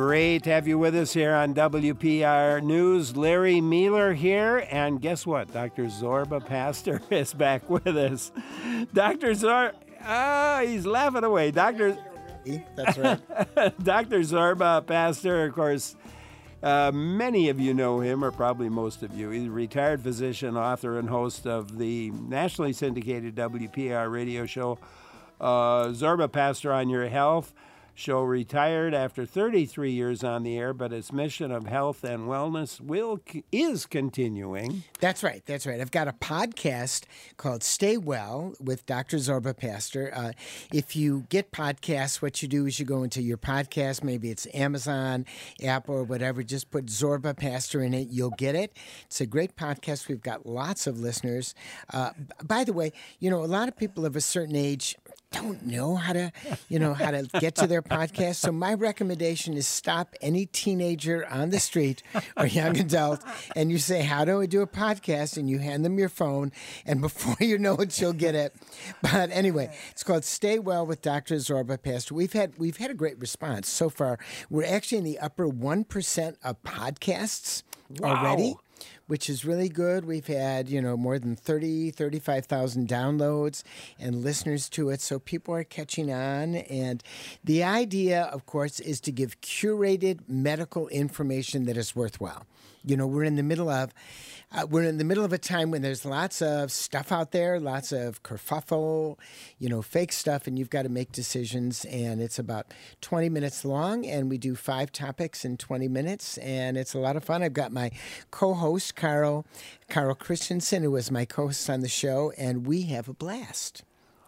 Great to have you with us here on WPR News. Larry Mueller here, and guess what? Dr. Zorba Pastor is back with us. Dr. Zorba, he's laughing away. That's right. Dr. Zorba Pastor, of course, many of you know him, or probably most of you. He's a retired physician, author, and host of the nationally syndicated WPR radio show, Zorba Pastor on Your Health. Show retired after 33 years on the air, but its mission of health and wellness is continuing. That's right. I've got a podcast called Stay Well with Dr. Zorba Pastor. If you get podcasts, what you do is you go into your podcast, maybe it's Amazon, Apple, or whatever, just put Zorba Pastor in it. You'll get it. It's a great podcast. We've got lots of listeners. By the way, a lot of people of a certain age don't know how to get to their podcast. So my recommendation is stop any teenager on the street or young adult and you say, how do I do a podcast? And you hand them your phone, and before you know it, you'll get it. But anyway, it's called Stay Well with Dr. Zorba Pastor. We've had a great response so far. We're actually in the upper 1% of podcasts already, which is really good. We've had, more than 35,000 downloads and listeners to it. So people are catching on. And the idea, of course, is to give curated medical information that is worthwhile. We're in the middle of a time when there's lots of stuff out there, lots of kerfuffle, fake stuff, and you've got to make decisions. And it's about 20 minutes long, and we do 5 topics in 20 minutes, and it's a lot of fun. I've got my co-host, Carl Christensen, who is my co-host on the show, and we have a blast.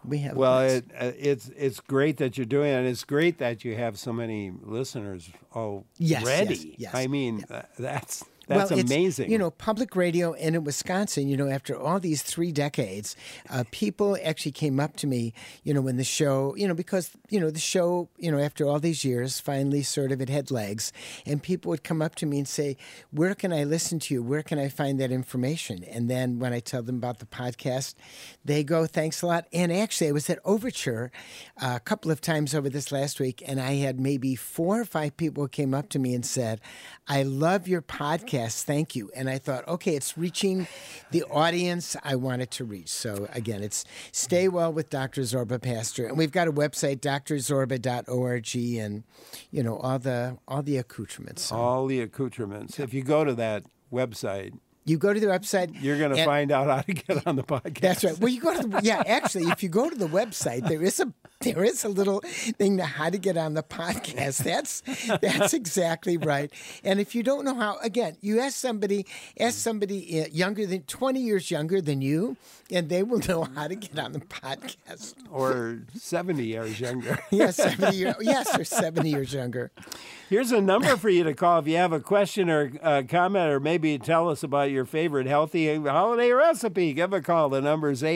It's great that you're doing it, and it's great that you have so many listeners already. Yes. I mean, that's amazing. Public radio in Wisconsin, after all these 3 decades, people actually came up to me, when the show, because, the show, after all these years, finally sort of it had legs, and people would come up to me and say, where can I listen to you? Where can I find that information? And then when I tell them about the podcast, they go, thanks a lot. And actually, I was at Overture a couple of times over this last week, and I had maybe 4 or 5 people who came up to me and said, I love your podcast. Thank you. And I thought, okay, it's reaching the audience I want it to reach. So again, it's Stay Well with Dr. Zorba Pastor. And we've got a website, drzorba.org, and, all the accoutrements. So. All the accoutrements. If you go to that website, you go to the website. You're going to find out how to get on the podcast. That's right. Well, you go to actually, if you go to the website, there is a little thing to how to get on the podcast. That's exactly right. And if you don't know how, again, you ask somebody younger than 20 years younger than you, and they will know how to get on the podcast. Or 70 years younger. Yes, 70 years younger. Here's a number for you to call if you have a question or a comment, or maybe tell us about your favorite healthy holiday recipe. Give a call. The number is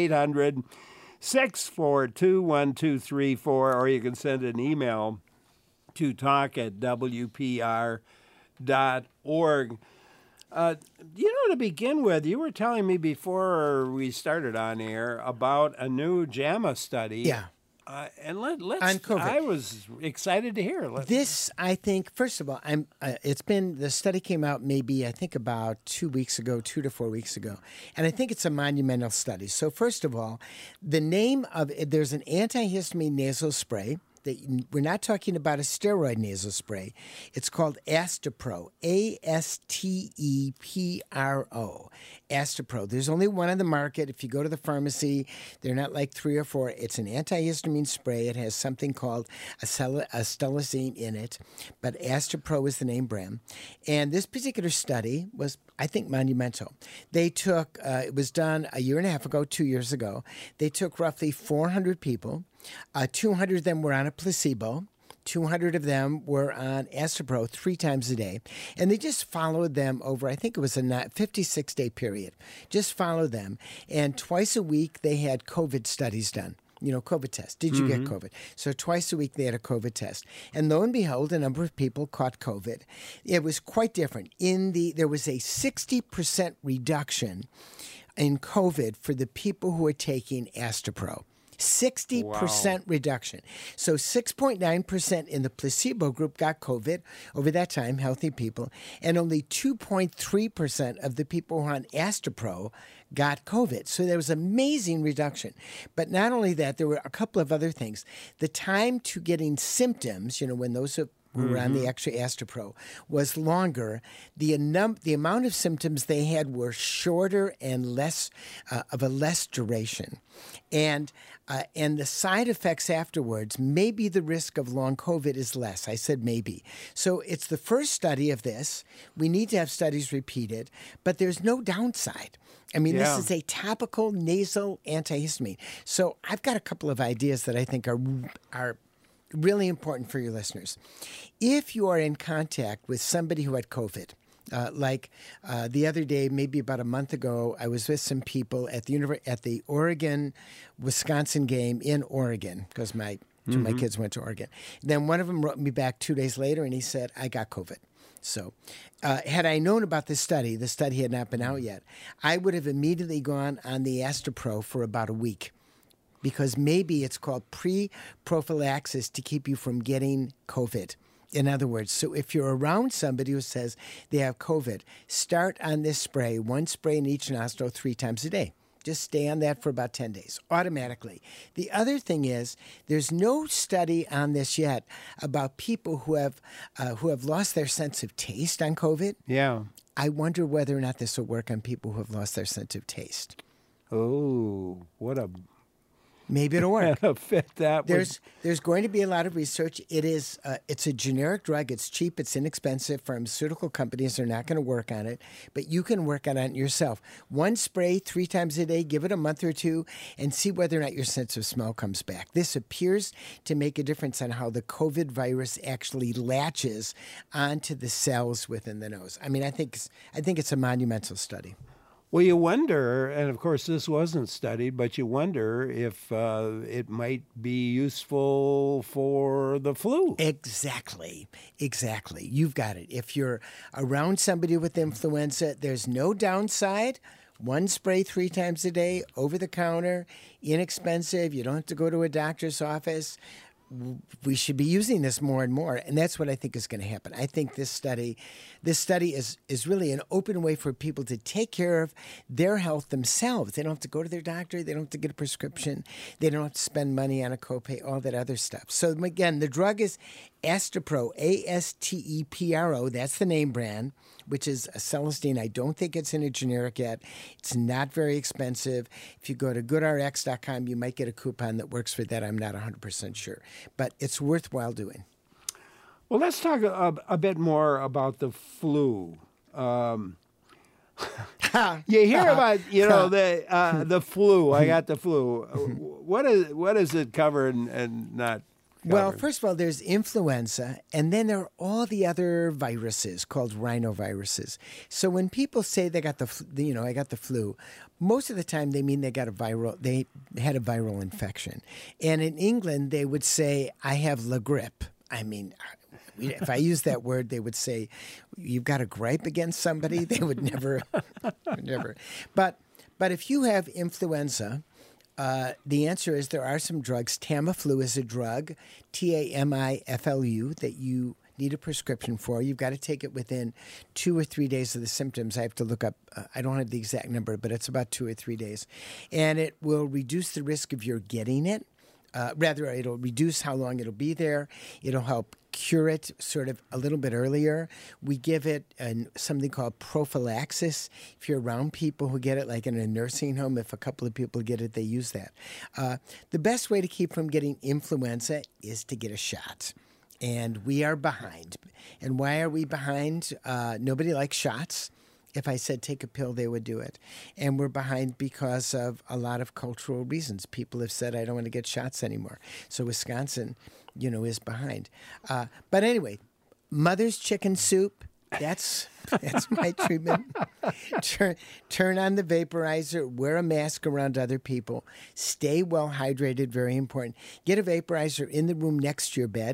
800-642-1234, or you can send an email to talk@wpr.org. To begin with, you were telling me before we started on air about a new JAMA study. Yeah. And let's. On COVID. I was excited to hear. This, I think, first of all, the study came out maybe, I think, about 2 to 4 weeks ago. And I think it's a monumental study. So first of all, the name of it, there's an antihistamine nasal spray. We're not talking about a steroid nasal spray. It's called Astepro, Astepro, Astepro. There's only one on the market. If you go to the pharmacy, they're not like 3 or 4. It's an antihistamine spray. It has something called acetylazine in it, but Astepro is the name brand. And this particular study was, I think, monumental. They took, it was done a year and a half ago, 2 years ago. They took roughly 400 people. 200 of them were on a placebo. 200 of them were on Astepro 3 times a day. And they just followed them over, I think it was a 56-day period. Just followed them. And twice a week, they had COVID studies done. COVID test. Did you get COVID? So twice a week they had a COVID test. And lo and behold, a number of people caught COVID. It was quite different. There was a 60% reduction in COVID for the people who were taking Astepro. 60% reduction. So 6.9% in the placebo group got COVID over that time, healthy people, and only 2.3% of the people who were on Astepro got COVID. So there was amazing reduction. But not only that, there were a couple of other things. The time to getting symptoms, when those who were on the extra Astepro was longer. The amount of symptoms they had were shorter and less of a less duration. And the side effects afterwards, maybe the risk of long COVID is less. I said maybe. So it's the first study of this. We need to have studies repeated, but there's no downside. I mean, This is a topical nasal antihistamine. So I've got a couple of ideas that I think are really important for your listeners. If you are in contact with somebody who had COVID, the other day, maybe about a month ago, I was with some people at the Oregon-Wisconsin game in Oregon because my kids went to Oregon. Then one of them wrote me back 2 days later, and he said, I got COVID. So had I known about this study, the study had not been out yet, I would have immediately gone on the Astepro for about a week, because maybe it's called pre-prophylaxis to keep you from getting COVID. In other words, so if you're around somebody who says they have COVID, start on this spray, one spray in each nostril 3 times a day. Just stay on that for about 10 days, automatically. The other thing is, there's no study on this yet about people who have lost their sense of taste on COVID. Yeah. I wonder whether or not this will work on people who have lost their sense of taste. Oh, what a... Maybe it'll work. There's going to be a lot of research. It's a generic drug. It's cheap. It's inexpensive. Pharmaceutical companies are not going to work on it, but you can work on it yourself. One spray 3 times a day. Give it a month or two, and see whether or not your sense of smell comes back. This appears to make a difference on how the COVID virus actually latches onto the cells within the nose. I mean, I think it's a monumental study. Well, you wonder, and of course this wasn't studied, but you wonder if it might be useful for the flu. Exactly. You've got it. If you're around somebody with influenza, there's no downside. One spray 3 times a day, over the counter, inexpensive. You don't have to go to a doctor's office. We should be using this more and more, and that's what I think is going to happen. I think this study is really an open way for people to take care of their health themselves. They don't have to go to their doctor. They don't have to get a prescription. They don't have to spend money on a copay, all that other stuff. So again, the drug is Astepro, Astepro. That's the name brand, which is a Celestine. I don't think it's in a generic yet. It's not very expensive. If you go to goodrx.com, you might get a coupon that works for that. I'm not 100% sure. But it's worthwhile doing. Well, let's talk a bit more about the flu. You hear about, the flu. I got the flu. What does it cover and not cover? Well, first of all, there's influenza, and then there are all the other viruses called rhinoviruses. So when people say they got I got the flu, most of the time they mean they had a viral infection. And in England, they would say, I have la grippe. I mean, if I use that word, they would say, you've got a gripe against somebody? They would never. But if you have influenza, the answer is there are some drugs. Tamiflu is a drug, Tamiflu, that you need a prescription for. You've got to take it within 2 or 3 days of the symptoms. I have to look up. I don't have the exact number, but it's about 2 or 3 days. And it will reduce the risk of your getting it. It'll reduce how long it'll be there. It'll help cure it sort of a little bit earlier. We give it something called prophylaxis. If you're around people who get it, like in a nursing home, if a couple of people get it, they use that. The best way to keep from getting influenza is to get a shot. And we are behind. And why are we behind? Nobody likes shots. If I said take a pill, they would do it. And we're behind because of a lot of cultural reasons. People have said, I don't want to get shots anymore. So Wisconsin, is behind. But anyway, mother's chicken soup, that's my treatment. Turn on the vaporizer, wear a mask around other people, stay well hydrated, very important. Get a vaporizer in the room next to your bed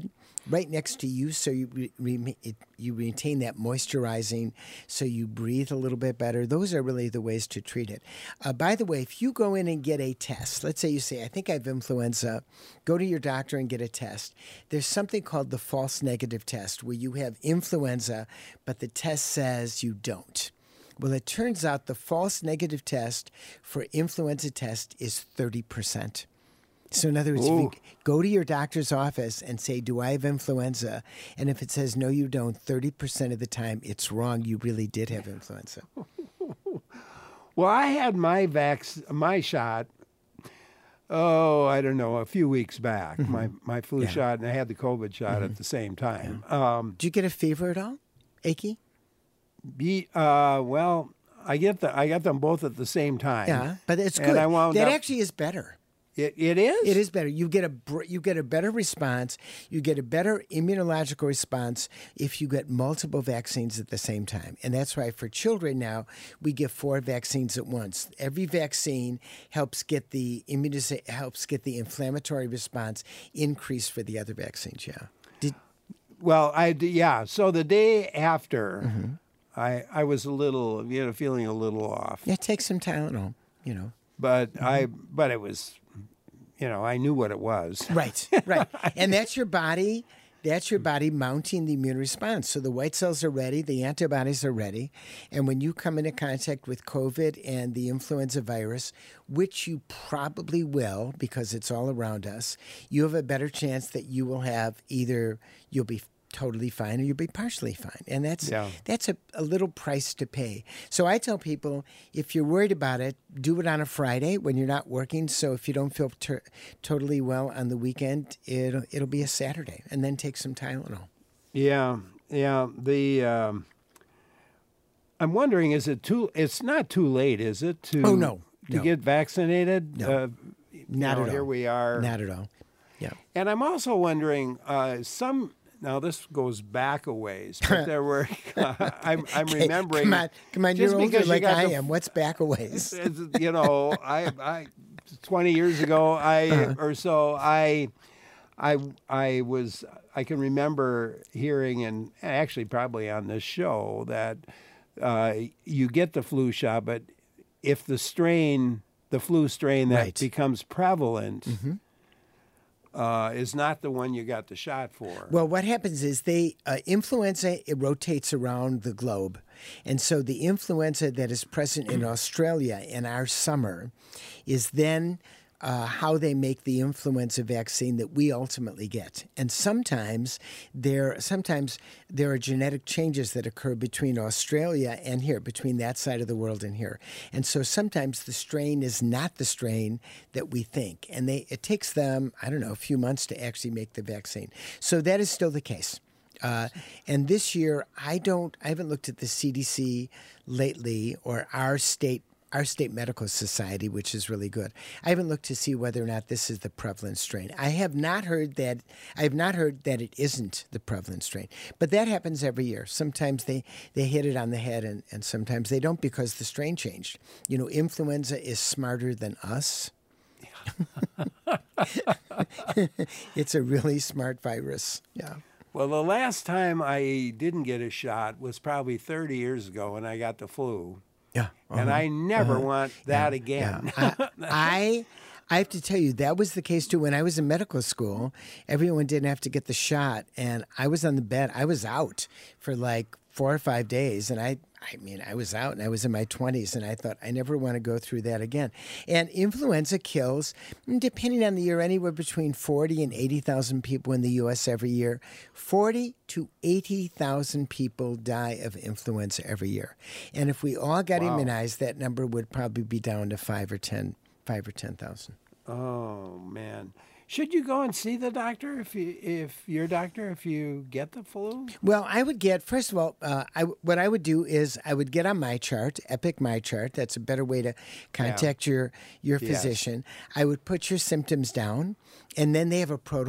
right next to you, so you retain that moisturizing, so you breathe a little bit better. Those are really the ways to treat it. By the way, if you go in and get a test, let's say you say, I think I have influenza, go to your doctor and get a test. There's something called the false negative test, where you have influenza, but the test says you don't. Well, it turns out the false negative test for influenza test is 30%. So in other words, if you go to your doctor's office and say, do I have influenza? And if it says, no, you don't, 30% of the time it's wrong. You really did have influenza. Well, I had my shot, I don't know, a few weeks back, my flu shot, and I had the COVID shot at the same time. Do you get a fever at all? Achy? Well, I got them both at the same time. Yeah, but it's good. That actually is better. It is? It is better. You get a better response. You get a better immunological response if you get multiple vaccines at the same time. And that's why for children now, we give 4 vaccines at once. Every vaccine helps get the inflammatory response increase for the other vaccines, yeah. So the day after, I was a little, feeling a little off. Yeah, take some Tylenol, But but it was, I knew what it was. Right. And that's your body mounting the immune response. So the white cells are ready, the antibodies are ready. And when you come into contact with COVID and the influenza virus, which you probably will because it's all around us, you have a better chance that you will have you'll be totally fine or you'll be partially fine. And that's a little price to pay. So I tell people, if you're worried about it, do it on a Friday when you're not working. So if you don't feel totally well on the weekend, it'll be a Saturday, and then take some Tylenol. Yeah. I'm wondering, it's not too late, is it, to get vaccinated? No. Not at all. Here we are. Not at all. Yeah. And I'm also wondering, now this goes back a ways, but there were, I'm remembering. Come on, you're older like I am. What's back a ways? I 20 years ago, I can remember hearing, and actually probably on this show, that you get the flu shot, but if the flu strain that becomes prevalent is not the one you got the shot for. Well, what happens is influenza, it rotates around the globe. And so the influenza that is present in Australia in our summer is then how they make the influenza vaccine that we ultimately get. And sometimes there are genetic changes that occur between Australia and here, between that side of the world and here. And so sometimes the strain is not the strain that we think. And it takes them, a few months to actually make the vaccine. So that is still the case. And this year, I haven't looked at the CDC lately, or our state medical society, which is really good. I haven't looked to see whether or not this is the prevalent strain. I have not heard that it isn't the prevalent strain. But that happens every year. Sometimes they hit it on the head, and sometimes they don't, because the strain changed. Influenza is smarter than us. It's a really smart virus. Yeah. Well, the last time I didn't get a shot was probably 30 years ago when I got the flu. Yeah. And I never want that again. I have to tell you, that was the case too. When I was in medical school, everyone didn't have to get the shot, and I was on the bed. I was out for like 4 or 5 days, and I was out, and I was in my 20s, and I thought, I never want to go through that again. And influenza kills, depending on the year, anywhere between 40 and 80,000 people in the U.S. every year. 40 to 80,000 people die of influenza every year. And if we all got immunized, that number would probably be down to 5 or 10,000. Oh, man. Should you go and see the doctor if you get the flu? Well, I would get, first of all, what I would do is I would get on MyChart, Epic MyChart. That's a better way to contact your physician. I would put your symptoms down, and then they have a protocol.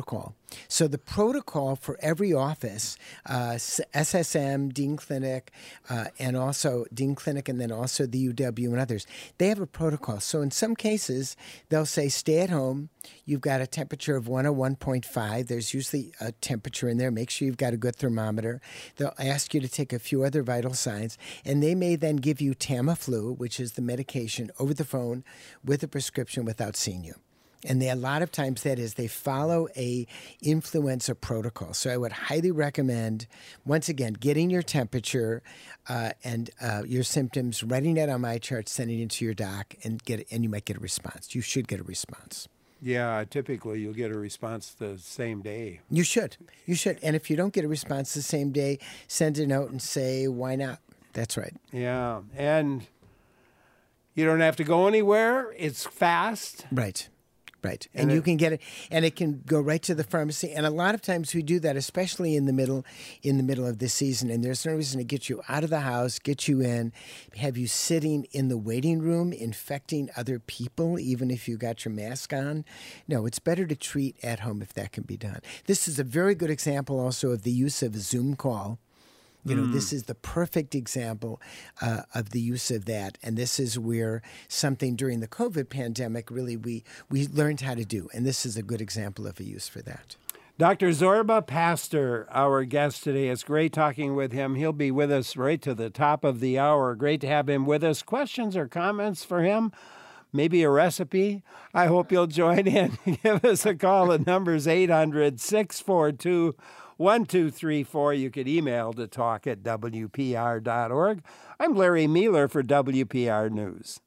So the protocol for every office, SSM, Dean Clinic, and also Dean Clinic, and then also the UW and others, they have a protocol. So in some cases, they'll say stay at home. You've got a temperature of 101.5. There's usually a temperature in there. Make sure you've got a good thermometer. They'll ask you to take a few other vital signs, and they may then give you Tamiflu, which is the medication, over the phone with a prescription without seeing you. And a lot of times that is they follow a influenza protocol. So I would highly recommend, once again, getting your temperature and your symptoms, writing that on my chart, sending it to your doc, and you might get a response. You should get a response. Yeah, typically you'll get a response the same day. You should. And if you don't get a response the same day, send a note and say, why not? That's right. Yeah, and you don't have to go anywhere. It's fast. Right. And you can get it, and it can go right to the pharmacy. And a lot of times we do that, especially in the middle of the season. And there's no reason to get you out of the house, get you in, have you sitting in the waiting room, infecting other people, even if you got your mask on. No, it's better to treat at home if that can be done. This is a very good example also of the use of a Zoom call. This is the perfect example of the use of that. And this is where something during the COVID pandemic really we learned how to do. And this is a good example of a use for that. Dr. Zorba Pastor, our guest today. It's great talking with him. He'll be with us right to the top of the hour. Great to have him with us. Questions or comments for him? Maybe a recipe? I hope you'll join in. Give us a call. The number's 800-642-1234. You could email to talk@wpr.org. I'm Larry Mealer for WPR News.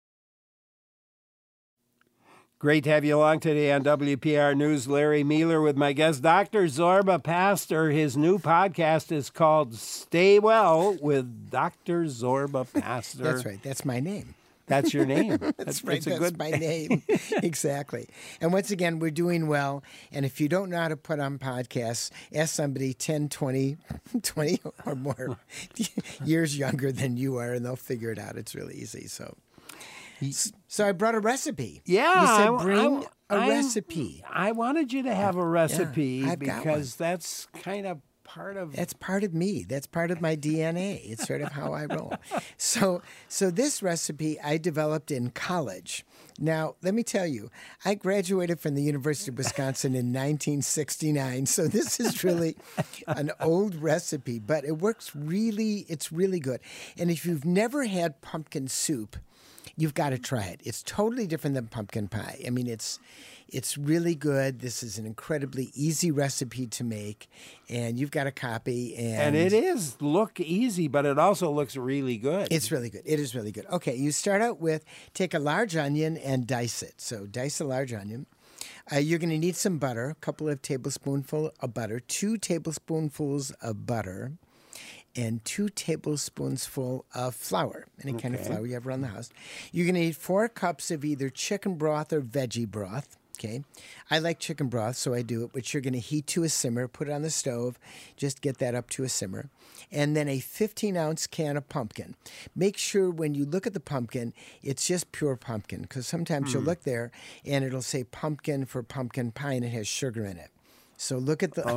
Great to have you along today on WPR News. Larry Mealer with my guest, Dr. Zorba Pastor. His new podcast is called Stay Well with Dr. Zorba Pastor. That's right. That's my name. That's your name. That's right. That's my name. Exactly. And once again, we're doing well. And if you don't know how to put on podcasts, ask somebody 10, 20 or more years younger than you are, and they'll figure it out. It's really easy. So I brought a recipe. Yeah. You said bring a recipe. I wanted you to have a recipe because that's kind of That's part of me. That's part of my DNA. It's sort of how I roll. So this recipe I developed in college. Now, let me tell you, I graduated from the University of Wisconsin in 1969. So this is really an old recipe, but it works it's really good. And if you've never had pumpkin soup, you've got to try it. It's totally different than pumpkin pie. I mean, it's really good. This is an incredibly easy recipe to make, and you've got a copy. And it is look easy, but it also looks really good. It's really good. It is really good. Okay, you start out with, take a large onion and dice it. So dice a large onion. You're going to need some butter, a couple of tablespoonfuls of butter, 2 tablespoonfuls of butter, and 2 tablespoonfuls of flour, any kind of flour you have around the house. You're going to need 4 cups of either chicken broth or veggie broth. Okay, I like chicken broth, so I do it, which you're going to heat to a simmer, put it on the stove, just get that up to a simmer. And then a 15-ounce can of pumpkin. Make sure when you look at the pumpkin, it's just pure pumpkin, because sometimes you'll look there and it'll say pumpkin for pumpkin pie and it has sugar in it. So look at the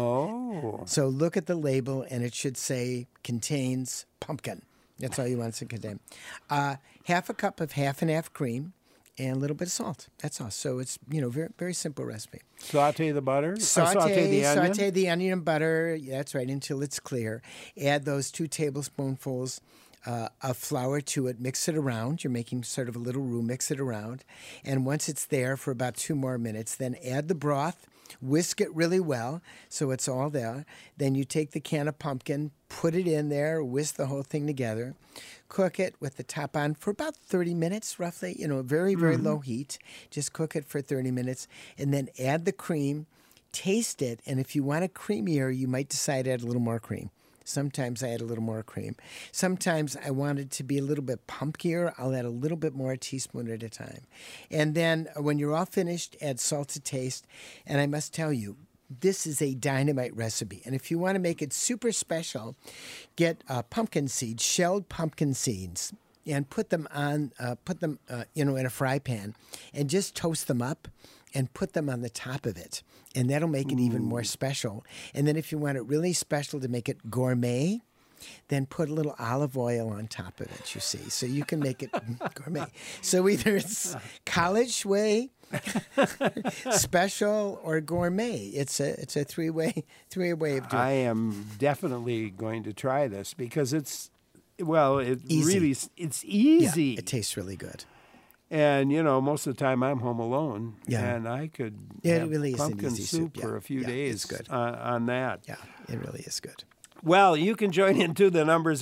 label, and it should say contains pumpkin. That's all you want it to contain. Half a cup of half and half cream, and a little bit of salt. That's all. So it's very very simple recipe. Saute the butter. Saute the onion. Saute the onion and butter. That's right, until it's clear. Add those 2 tablespoonfuls of flour to it. Mix it around. You're making sort of a little roux. Mix it around, and once it's there for about 2 more minutes, then add the broth. Whisk it really well so it's all there. Then you take the can of pumpkin, put it in there, whisk the whole thing together. Cook it with the top on for about 30 minutes, roughly. Very, very low heat. Just cook it for 30 minutes. And then add the cream, taste it, and if you want it creamier, you might decide to add a little more cream. Sometimes I add a little more cream. Sometimes I want it to be a little bit punkier. I'll add a little bit more, a teaspoon at a time. And then when you're all finished, add salt to taste. And I must tell you, this is a dynamite recipe. And if you want to make it super special, get pumpkin seeds, shelled pumpkin seeds, and put them in a fry pan and just toast them up. and put them on the top of it. And that'll make it even more special. And then if you want it really special to make it gourmet, then put a little olive oil on top of it, you see. So you can make it gourmet. So either it's college way, special, or gourmet. It's a three-way of doing it. I am definitely going to try this because it's Easy. it's easy. Yeah, it tastes really good. And, most of the time I'm home alone, Yeah. and I could It have really is an pumpkin easy soup soup. for Yeah. a few Yeah, days it's good. on that. Yeah, it really is good. Well, you can join into the numbers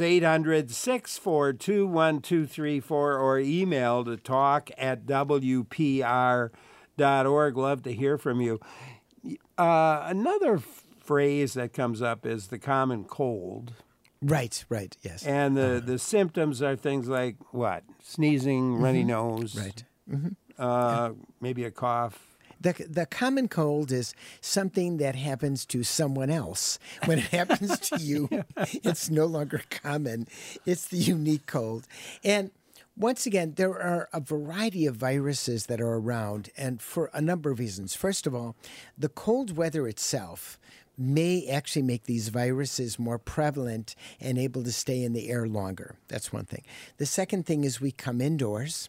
800-642-1234 or email to talk@wpr.org. Love to hear from you. Another phrase that comes up is the common cold. Right, yes. And the symptoms are things like what? Sneezing, runny nose. Right. Maybe a cough. The common cold is something that happens to someone else. When it happens to you, it's no longer common. It's the unique cold. And once again, there are a variety of viruses that are around, and for a number of reasons. First of all, the cold weather itself may actually make these viruses more prevalent and able to stay in the air longer. That's one thing. The second thing is we come indoors.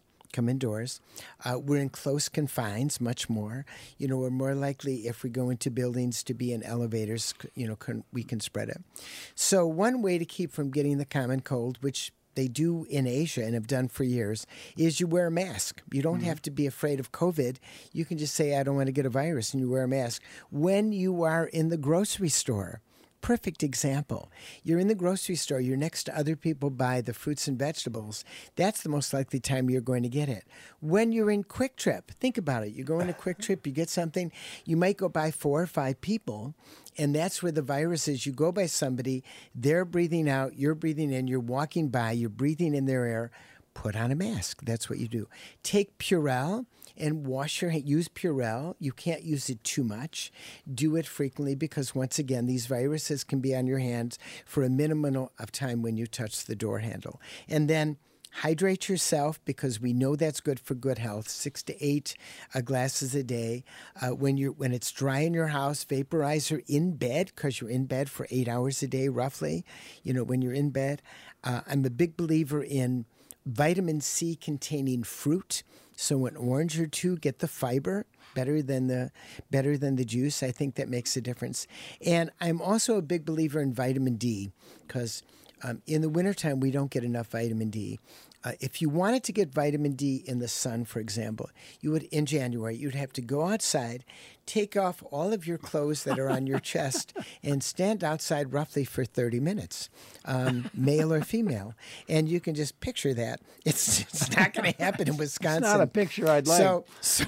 We're in close confines much more. We're more likely if we go into buildings to be in elevators, we can spread it. So one way to keep from getting the common cold, which they do in Asia and have done for years, is you wear a mask. You don't have to be afraid of COVID. You can just say, I don't want to get a virus, and you wear a mask. When you are in the grocery store, perfect example. You're in the grocery store. You're next to other people buy the fruits and vegetables. That's the most likely time you're going to get it. When you're in Quick Trip, think about it. You go in a Quick Trip, you get something. You might go by 4 or 5 people, and that's where the virus is. You go by somebody, they're breathing out, you're breathing in, you're walking by, you're breathing in their air. Put on a mask. That's what you do. Take Purell and wash your hands. Use Purell. You can't use it too much. Do it frequently because, once again, these viruses can be on your hands for a minimum of time when you touch the door handle. And then hydrate yourself because we know that's good for good health. 6 to 8 glasses a day. When it's dry in your house, vaporizer in bed because you're in bed for 8 hours a day roughly. When you're in bed. I'm a big believer in vitamin C containing fruit. So an orange or two, get the fiber better than the juice. I think that makes a difference. And I'm also a big believer in vitamin D because in the wintertime we don't get enough vitamin D. If you wanted to get vitamin D in the sun, for example, in January, you'd have to go outside, take off all of your clothes that are on your chest, and stand outside roughly for 30 minutes, male or female. And you can just picture that. It's not going to happen in Wisconsin. It's not a picture I'd like.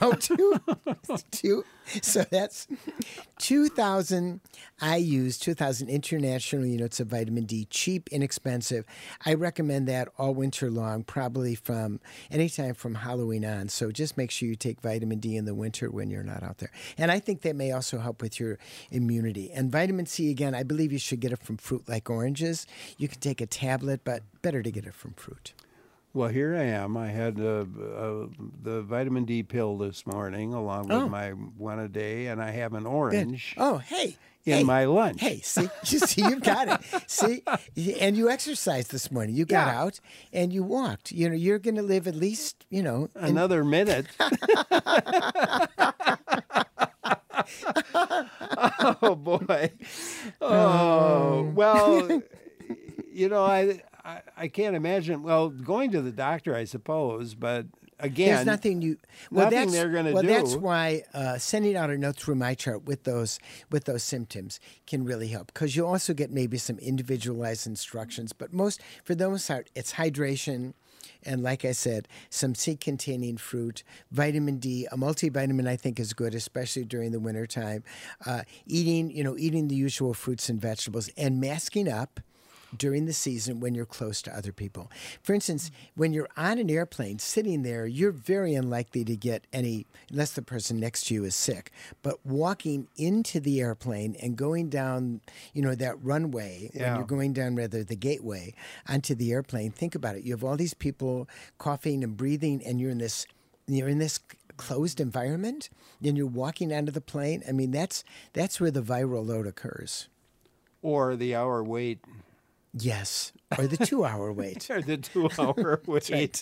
So that's 2,000 IUs, 2,000 international units of vitamin D, cheap, inexpensive. I recommend that all winter long, probably from anytime from Halloween on. So just make sure you take vitamin D in the winter when you're not out there. And I think that may also help with your immunity. And vitamin C, again, I believe you should get it from fruit like oranges. You can take a tablet, but better to get it from fruit. Well, here I am. I had the vitamin D pill this morning along with my one a day, and I have an orange. Oh, hey. In my lunch. Hey, see, you've got it. See, and you exercised this morning. You got out and you walked. You're going to live at least, another minute. Oh boy. Oh well. I can't imagine. Well, going to the doctor, I suppose, but again, there's nothing they're going to do. Well, that's why sending out a note through MyChart with those symptoms can really help because you also get maybe some individualized instructions. But for the most part, it's hydration. And like I said, some seed-containing fruit, vitamin D, a multivitamin I think is good, especially during the wintertime. Eating the usual fruits and vegetables and masking up during the season when you're close to other people. For instance, when you're on an airplane sitting there, you're very unlikely to get any, unless the person next to you is sick. But walking into the airplane and going down, that runway, when you're going down rather the gateway onto the airplane, think about it. You have all these people coughing and breathing, and you're in this closed environment, then you're walking onto the plane. I mean, that's where the viral load occurs. Or the hour wait. Yes, or the 2-hour wait. Or the 2-hour wait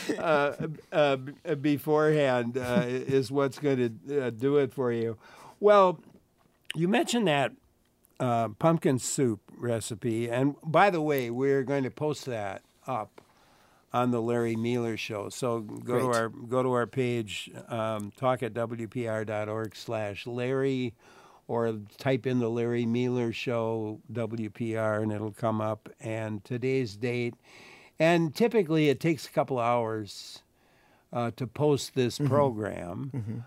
beforehand is what's going to do it for you. Well, you mentioned that pumpkin soup recipe, and by the way, we're going to post that up on the Larry Mealer Show. So go to our page, talkatwpr.org/Larry, or type in the Larry Mealer Show WPR, and it'll come up. And today's date, and typically it takes a couple hours to post this program.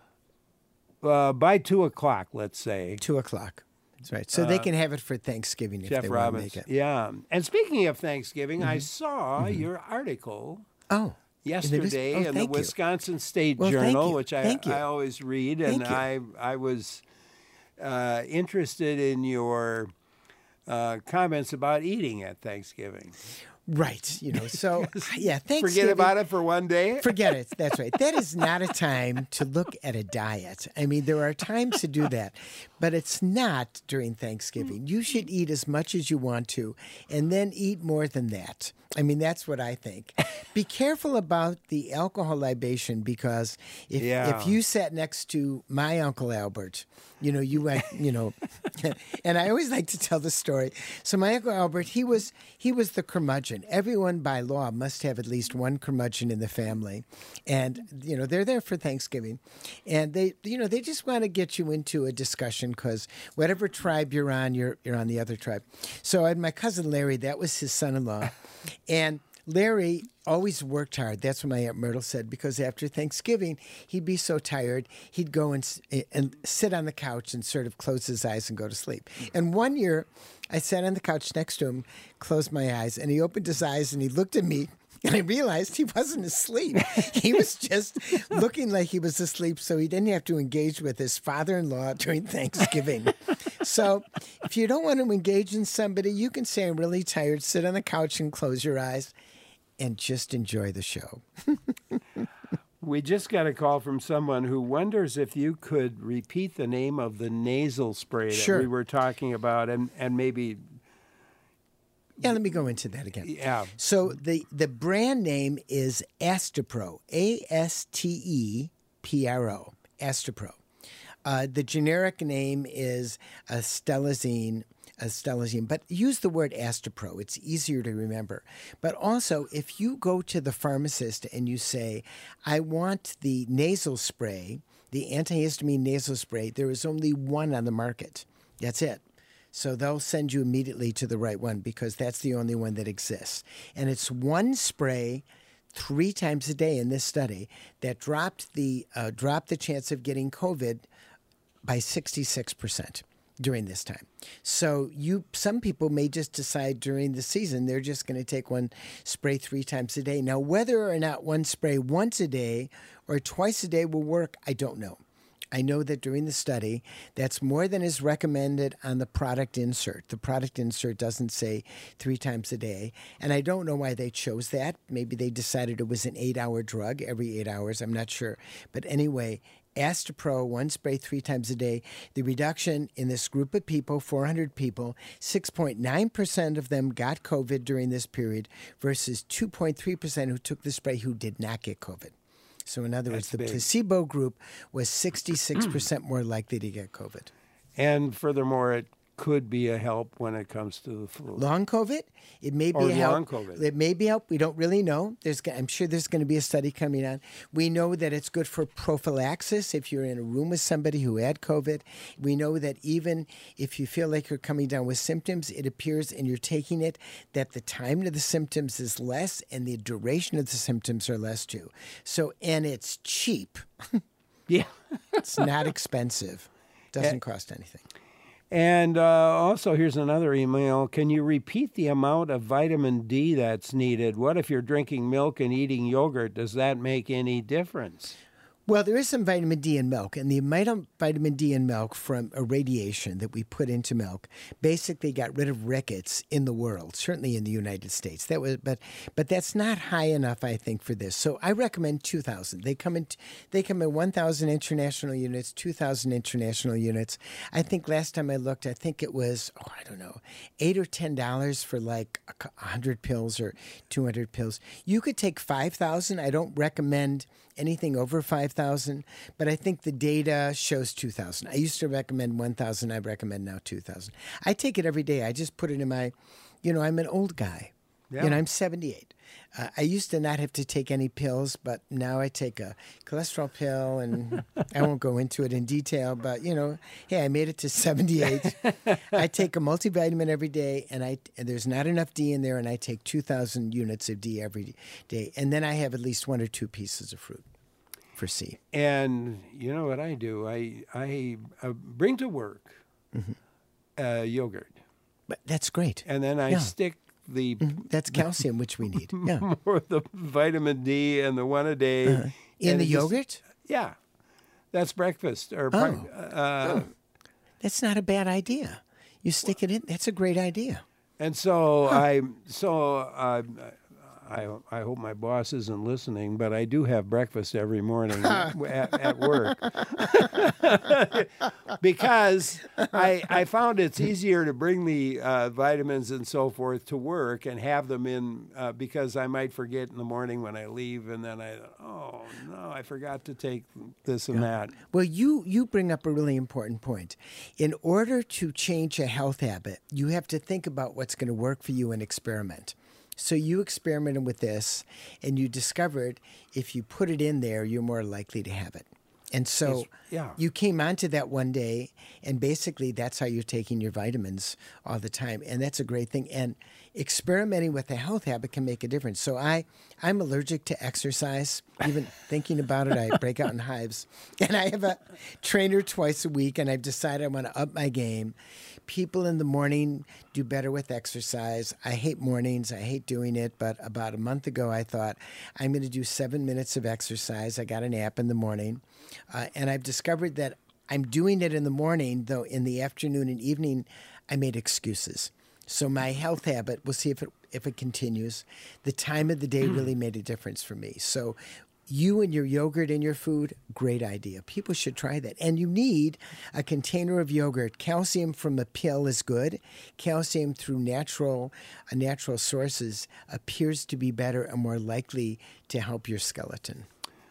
By 2:00, let's say. 2:00. That's right. So they can have it for Thanksgiving if Jeff they Robbins, want to make it. yeah. And speaking of Thanksgiving, I saw your article yesterday in the Wisconsin State Journal, which I always read, and I was interested in your comments about eating at Thanksgiving. Right. So, yeah, Thanksgiving. Forget about it for one day? Forget it. That's right. That is not a time to look at a diet. I mean, there are times to do that, but it's not during Thanksgiving. You should eat as much as you want to, and then eat more than that. I mean, that's what I think. Be careful about the alcohol libation, because if you sat next to my Uncle Albert, you went, and I always like to tell the story. So my Uncle Albert, he was the curmudgeon. Everyone by law must have at least one curmudgeon in the family. And, they're there for Thanksgiving. And they just want to get you into a discussion, because whatever tribe you're on the other tribe. So I had my cousin Larry, that was his son-in-law. And Larry always worked hard. That's what my Aunt Myrtle said, because after Thanksgiving, he'd be so tired, he'd go and sit on the couch and sort of close his eyes and go to sleep. And one year, I sat on the couch next to him, closed my eyes, and he opened his eyes and he looked at me, and I realized he wasn't asleep. He was just looking like he was asleep, so he didn't have to engage with his father-in-law during Thanksgiving. So if you don't want to engage in somebody, you can say, I'm really tired, sit on the couch and close your eyes and just enjoy the show. We just got a call from someone who wonders if you could repeat the name of the nasal spray that we were talking about, and maybe... Yeah, let me go into that again. Yeah. So the brand name is Astepro, Astepro, Astepro. The generic name is Stelazine, but use the word Astepro. It's easier to remember. But also, if you go to the pharmacist and you say, I want the nasal spray, the antihistamine nasal spray, there is only one on the market. That's it. So they'll send you immediately to the right one, because that's the only one that exists. And it's one spray 3 times a day in this study that dropped the chance of getting COVID by 66% during this time. So some people may just decide during the season they're just going to take one spray 3 times a day. Now, whether or not one spray once a day or twice a day will work, I don't know. I know that during the study, that's more than is recommended on the product insert. The product insert doesn't say 3 times a day. And I don't know why they chose that. Maybe they decided it was an 8-hour drug every 8 hours. I'm not sure. But anyway, Astepro, one spray 3 times a day. The reduction in this group of people, 400 people, 6.9% of them got COVID during this period versus 2.3% who took the spray who did not get COVID. So in other words, the placebo group was 66% more likely to get COVID. And furthermore, it could be a help when it comes to the flu. Long COVID? It may be a help. Long COVID. It may be help. We don't really know. I'm sure there's going to be a study coming on. We know that it's good for prophylaxis if you're in a room with somebody who had COVID. We know that even if you feel like you're coming down with symptoms, it appears, and you're taking it, that the time to the symptoms is less and the duration of the symptoms are less too. So, and it's cheap. Yeah. It's not expensive. Doesn't cost anything. And also, here's another email. Can you repeat the amount of vitamin D that's needed? What if you're drinking milk and eating yogurt? Does that make any difference? Well, there is some vitamin D in milk, and the amount of vitamin D in milk from irradiation that we put into milk basically got rid of rickets in the world, certainly in the United States. But that's not high enough, I think, for this. So I recommend 2,000. They come in 1,000 international units, 2,000 international units. I think last time I looked, I think it was $8 or $10 for like 100 pills or 200 pills. You could take 5,000. I don't recommend anything over 5,000, but I think the data shows 2,000. I used to recommend 1,000. I recommend now 2,000. I take it every day. I just put it in my, I'm an old guy. Yeah. I'm 78. I used to not have to take any pills, but now I take a cholesterol pill, and I won't go into it in detail, but, hey, I made it to 78. I take a multivitamin every day, and there's not enough D in there, and I take 2,000 units of D every day. And then I have at least 1 or 2 pieces of fruit for C. And you know what I do? I bring to work yogurt. But that's great. And then I stick the that's calcium, which we need. Yeah, more the vitamin D and the one a day in the yogurt. Yeah, that's breakfast or that's not a bad idea. You stick it in. That's a great idea. And so I hope my boss isn't listening, but I do have breakfast every morning at work because I found it's easier to bring the vitamins and so forth to work and have them in because I might forget in the morning when I leave, and then I forgot to take this and that. Well, you bring up a really important point. In order to change a health habit, you have to think about what's going to work for you and experiment. So you experimented with this, and you discovered if you put it in there, you're more likely to have it. And so you came onto that one day, and basically that's how you're taking your vitamins all the time. And that's a great thing. And experimenting with a health habit can make a difference. So I'm allergic to exercise. Even thinking about it, I break out in hives. And I have a trainer twice a week, and I've decided I want to up my game. People in the morning do better with exercise. I hate mornings. I hate doing it. But about a month ago, I thought, I'm going to do 7 minutes of exercise. I got a nap in the morning. And I've discovered that I'm doing it in the morning, though in the afternoon and evening, I made excuses. So my health habit, we'll see if it continues. The time of the day really made a difference for me. So you and your yogurt in your food, great idea. People should try that. And you need a container of yogurt. Calcium from a pill is good. Calcium through natural sources appears to be better and more likely to help your skeleton.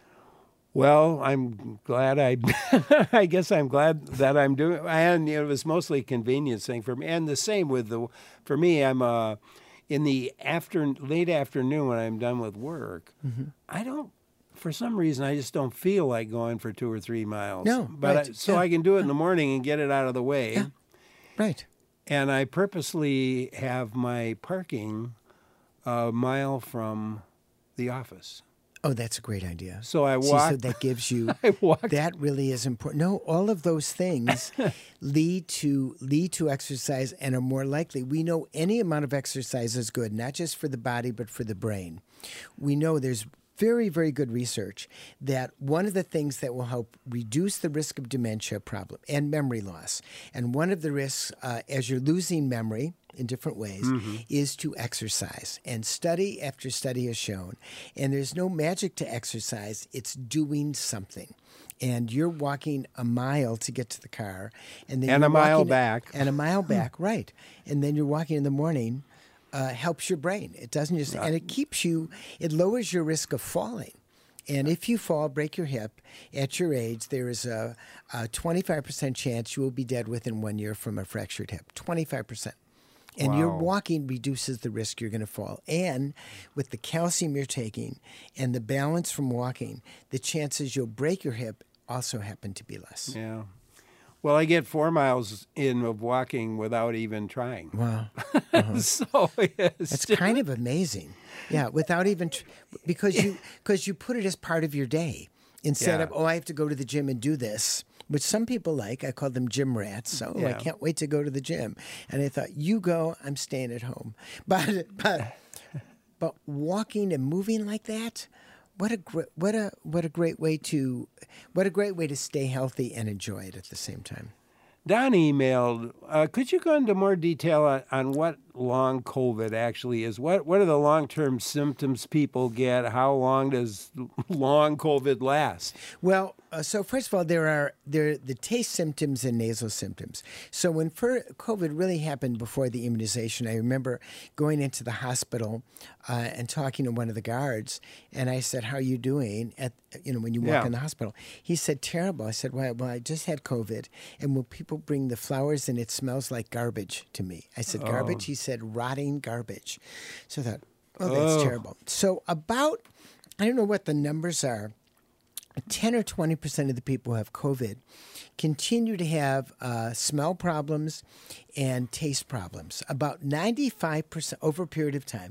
Well, I'm glad I guess I'm glad that I'm doing, and it was mostly a convenience thing for me. And the same for me, I'm in the late afternoon when I'm done with work, I don't, for some reason, I just don't feel like going for 2 or 3 miles. No, but right. I can do it in the morning and get it out of the way. Yeah. Right. And I purposely have my parking a mile from the office. Oh, that's a great idea. So I walk. So that gives you. I that really is important. No, all of those things lead to exercise and are more likely. We know any amount of exercise is good, not just for the body but for the brain. We know there's very, very good research that one of the things that will help reduce the risk of dementia problem and memory loss, and one of the risks as you're losing memory in different ways, is to exercise. And study after study has shown, and there's no magic to exercise, it's doing something. And you're walking a mile to get to the car. And then a mile back. And a mile back, right. And then you're walking in the morning. Helps your brain. It doesn't just, and it keeps you, it lowers your risk of falling. And if you fall, break your hip at your age, there is a 25% chance you will be dead within 1 year from a fractured hip. 25%. And your walking reduces the risk you're going to fall. And with the calcium you're taking and the balance from walking, the chances you'll break your hip also happen to be less. Yeah. Well, I get 4 miles in of walking without even trying. Wow. So that's kind of amazing. Yeah, without even because you put it as part of your day instead of I have to go to the gym and do this, which some people like. I call them gym rats. I can't wait to go to the gym. And I thought, you go, I'm staying at home. But walking and moving like that, what a great way to stay healthy and enjoy it at the same time. Don emailed, could you go into more detail on what long COVID actually is? What are the long-term symptoms people get? How long does long COVID last? Well, so first of all, there are the taste symptoms and nasal symptoms. So when COVID really happened before the immunization, I remember going into the hospital and talking to one of the guards, and I said, "How are you doing?" When you walk in the hospital, he said, "Terrible." I said, "Well, I just had COVID, and when people bring the flowers in, it smells like garbage to me." I said, "Garbage?" He said, "Rotting garbage." So I thought, "Oh, that's terrible." So about, I don't know what the numbers are, 10 or 20% of the people who have COVID continue to have smell problems and taste problems. About 95%, over a period of time,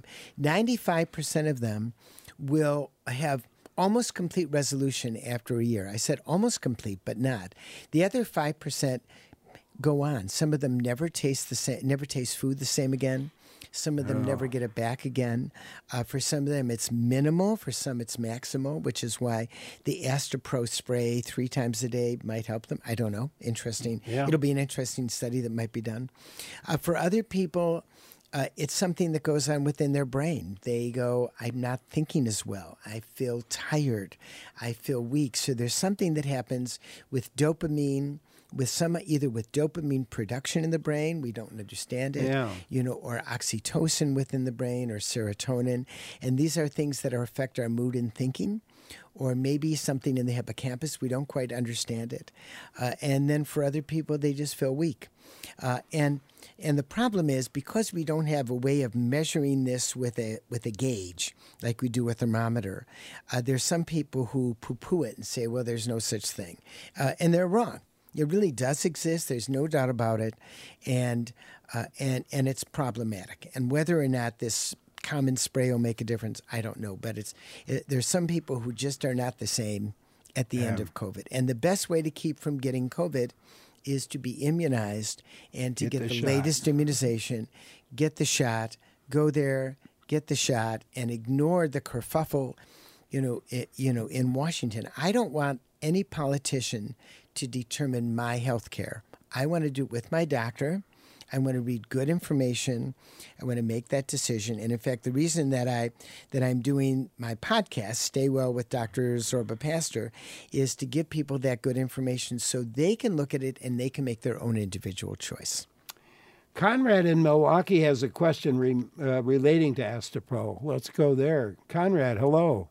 95% of them will have almost complete resolution after a year. I said almost complete, but not. The other 5% go on. Some of them never taste the same, never taste food the same again. Some of them never get it back again. For some of them, it's minimal. For some, it's maximal, which is why the Astepro spray 3 times a day might help them. I don't know. Interesting. Yeah. It'll be an interesting study that might be done. For other people, it's something that goes on within their brain. They go, "I'm not thinking as well. I feel tired. I feel weak." So there's something that happens with dopamine, either with dopamine production in the brain, we don't understand it, or oxytocin within the brain or serotonin. And these are things that affect our mood and thinking, or maybe something in the hippocampus, we don't quite understand it. And then for other people, they just feel weak. And the problem is, because we don't have a way of measuring this with a gauge like we do a thermometer, there's some people who poo-poo it and say, "Well, there's no such thing." And they're wrong. It really does exist. There's no doubt about it, and it's problematic. And whether or not this common spray will make a difference, I don't know. But there's some people who just are not the same at the end of COVID. And the best way to keep from getting COVID is to be immunized and to get the latest immunization, get the shot, go there, get the shot, and ignore the kerfuffle, in Washington. I don't want any politician to determine my health care. I want to do it with my doctor. I want to read good information. I want to make that decision. And in fact, the reason that I'm doing my podcast, Stay Well with Dr. Zorba Pastor, is to give people that good information so they can look at it and they can make their own individual choice. Conrad in Milwaukee has a question relating to Astepro. Let's go there. Conrad, hello.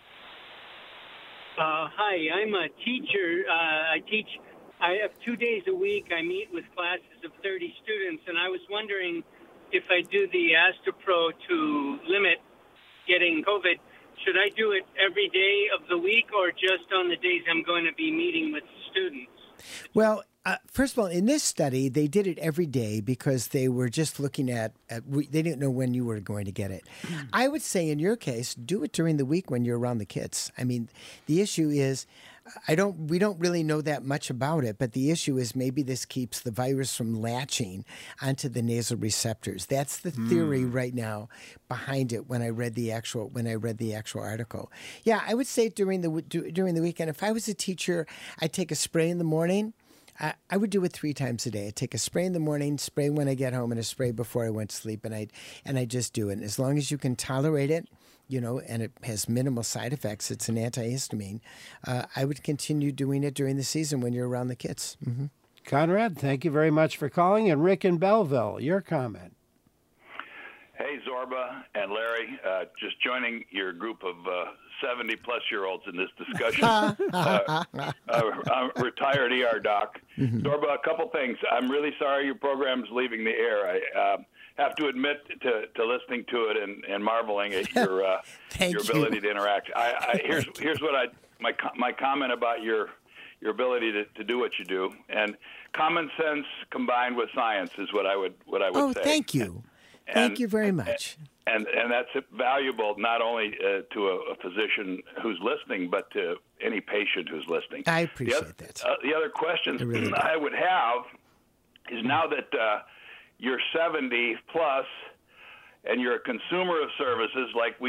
Hi, I'm a teacher. I have 2 days a week. I meet with classes of 30 students, and I was wondering if I do the Astepro to limit getting COVID, should I do it every day of the week or just on the days I'm going to be meeting with students? Well, first of all, in this study, they did it every day because they were just looking at they didn't know when you were going to get it. I would say in your case, do it during the week when you're around the kids. I mean, the issue is, we don't really know that much about it, but the issue is maybe this keeps the virus from latching onto the nasal receptors. That's the theory right now behind it. When I read the actual article, yeah, I would say during the weekend. If I was a teacher, I'd take a spray in the morning. I would do it 3 times a day. I'd take a spray in the morning, spray when I get home, and a spray before I went to sleep, and I just do it. And as long as you can tolerate it, and it has minimal side effects, it's an antihistamine, I would continue doing it during the season when you're around the kids. Mm-hmm. Conrad, thank you very much for calling. And Rick in Belleville, your comment. Hey, Zorba and Larry, just joining your group of 70-plus-year-olds in this discussion. I'm a retired ER doc. Mm-hmm. Zorba, a couple things. I'm really sorry your program's leaving the air. I have to admit to listening to it and marveling at your ability to interact. Here's what my comment about your ability to do what you do, and common sense combined with science is what I would say. Oh, thank you. Thank you very much. And that's valuable not only to a physician who's listening, but to any patient who's listening. I appreciate that. The other question I would have is, now that you're 70 plus and you're a consumer of services like we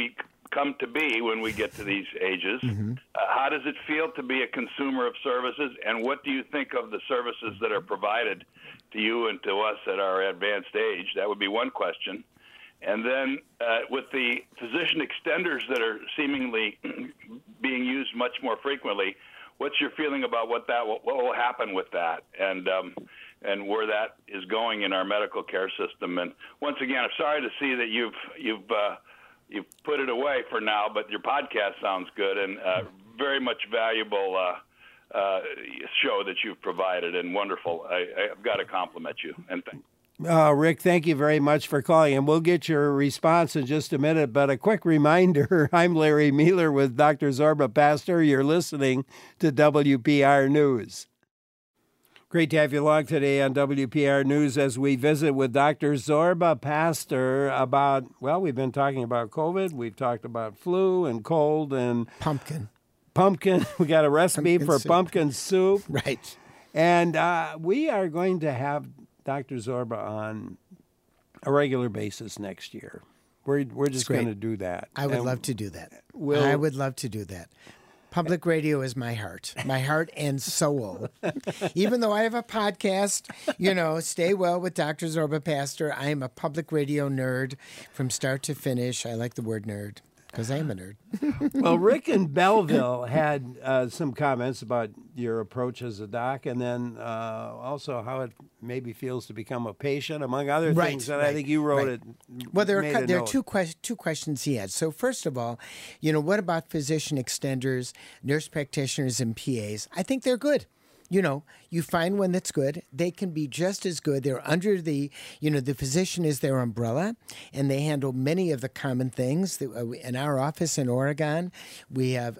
come to be when we get to these ages. How does it feel to be a consumer of services, and what do you think of the services that are provided to you and to us at our advanced age? That would be one question. And then with the physician extenders that are seemingly being used much more frequently, what's your feeling about what will happen with that, and where that is going in our medical care system? And once again, I'm sorry to see that you've put it away for now, but your podcast sounds good and very much valuable show that you've provided, and wonderful. I've got to compliment you, and thank you. Rick, thank you very much for calling, and we'll get your response in just a minute. But a quick reminder, I'm Larry Mueller with Dr. Zorba Pastor. You're listening to WPR News. Great to have you along today on WPR News as we visit with Dr. Zorba Pastor about, well, we've been talking about COVID. We've talked about flu and cold and Pumpkin. We got a recipe for pumpkin soup. Right. And we are going to have Dr. Zorba on a regular basis next year. We're just going to do that. I would love to do that. I would love to do that. Public radio is my heart and soul. Even though I have a podcast, Stay Well with Dr. Zorba Pastor, I am a public radio nerd from start to finish. I like the word nerd because I am a nerd. Well, Rick in Belleville had some comments about your approach as a doc, and then also how it maybe feels to become a patient, among other things. And I think you wrote it. Well, there are two questions he had. So first of all, what about physician extenders, nurse practitioners, and PAs? I think they're good. You find one that's good. They can be just as good. They're under the physician is their umbrella, and they handle many of the common things. In our office in Oregon, we have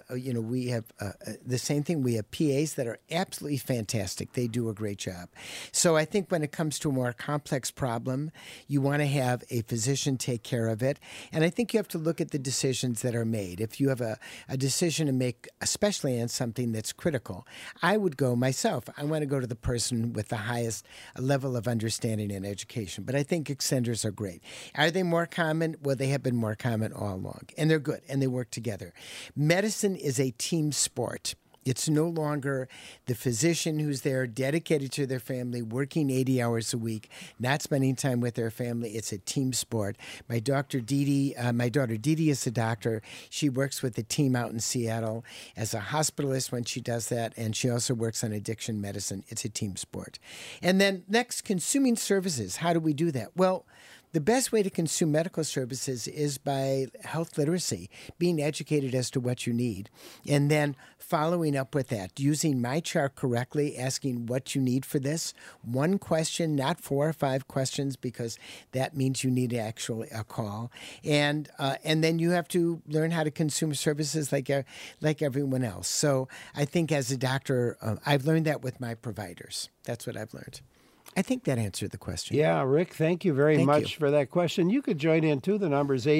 the same thing. We have PAs that are absolutely fantastic. They do a great job. So I think when it comes to a more complex problem, you want to have a physician take care of it. And I think you have to look at the decisions that are made. If you have a decision to make, especially on something that's critical, I would go myself. I want to go to the person with the highest level of understanding and education. But I think extenders are great. Are they more common? Well, they have been more common all along. And they're good, and they work together. Medicine is a team sport. It's no longer the physician who's there dedicated to their family, working 80 hours a week, not spending time with their family. It's a team sport. My daughter Dee is a doctor. She works with the team out in Seattle as a hospitalist when she does that, and she also works on addiction medicine. It's a team sport. And then next, consuming services. How do we do that? Well, the best way to consume medical services is by health literacy, being educated as to what you need, and then following up with that, using MyChart correctly, asking what you need for this. One question, not 4 or 5 questions, because that means you need actually a call. And then you have to learn how to consume services like everyone else. So I think as a doctor, I've learned that with my providers. That's what I've learned. I think that answered the question. Yeah, Rick, thank you very much for that question. You could join in, too. The number is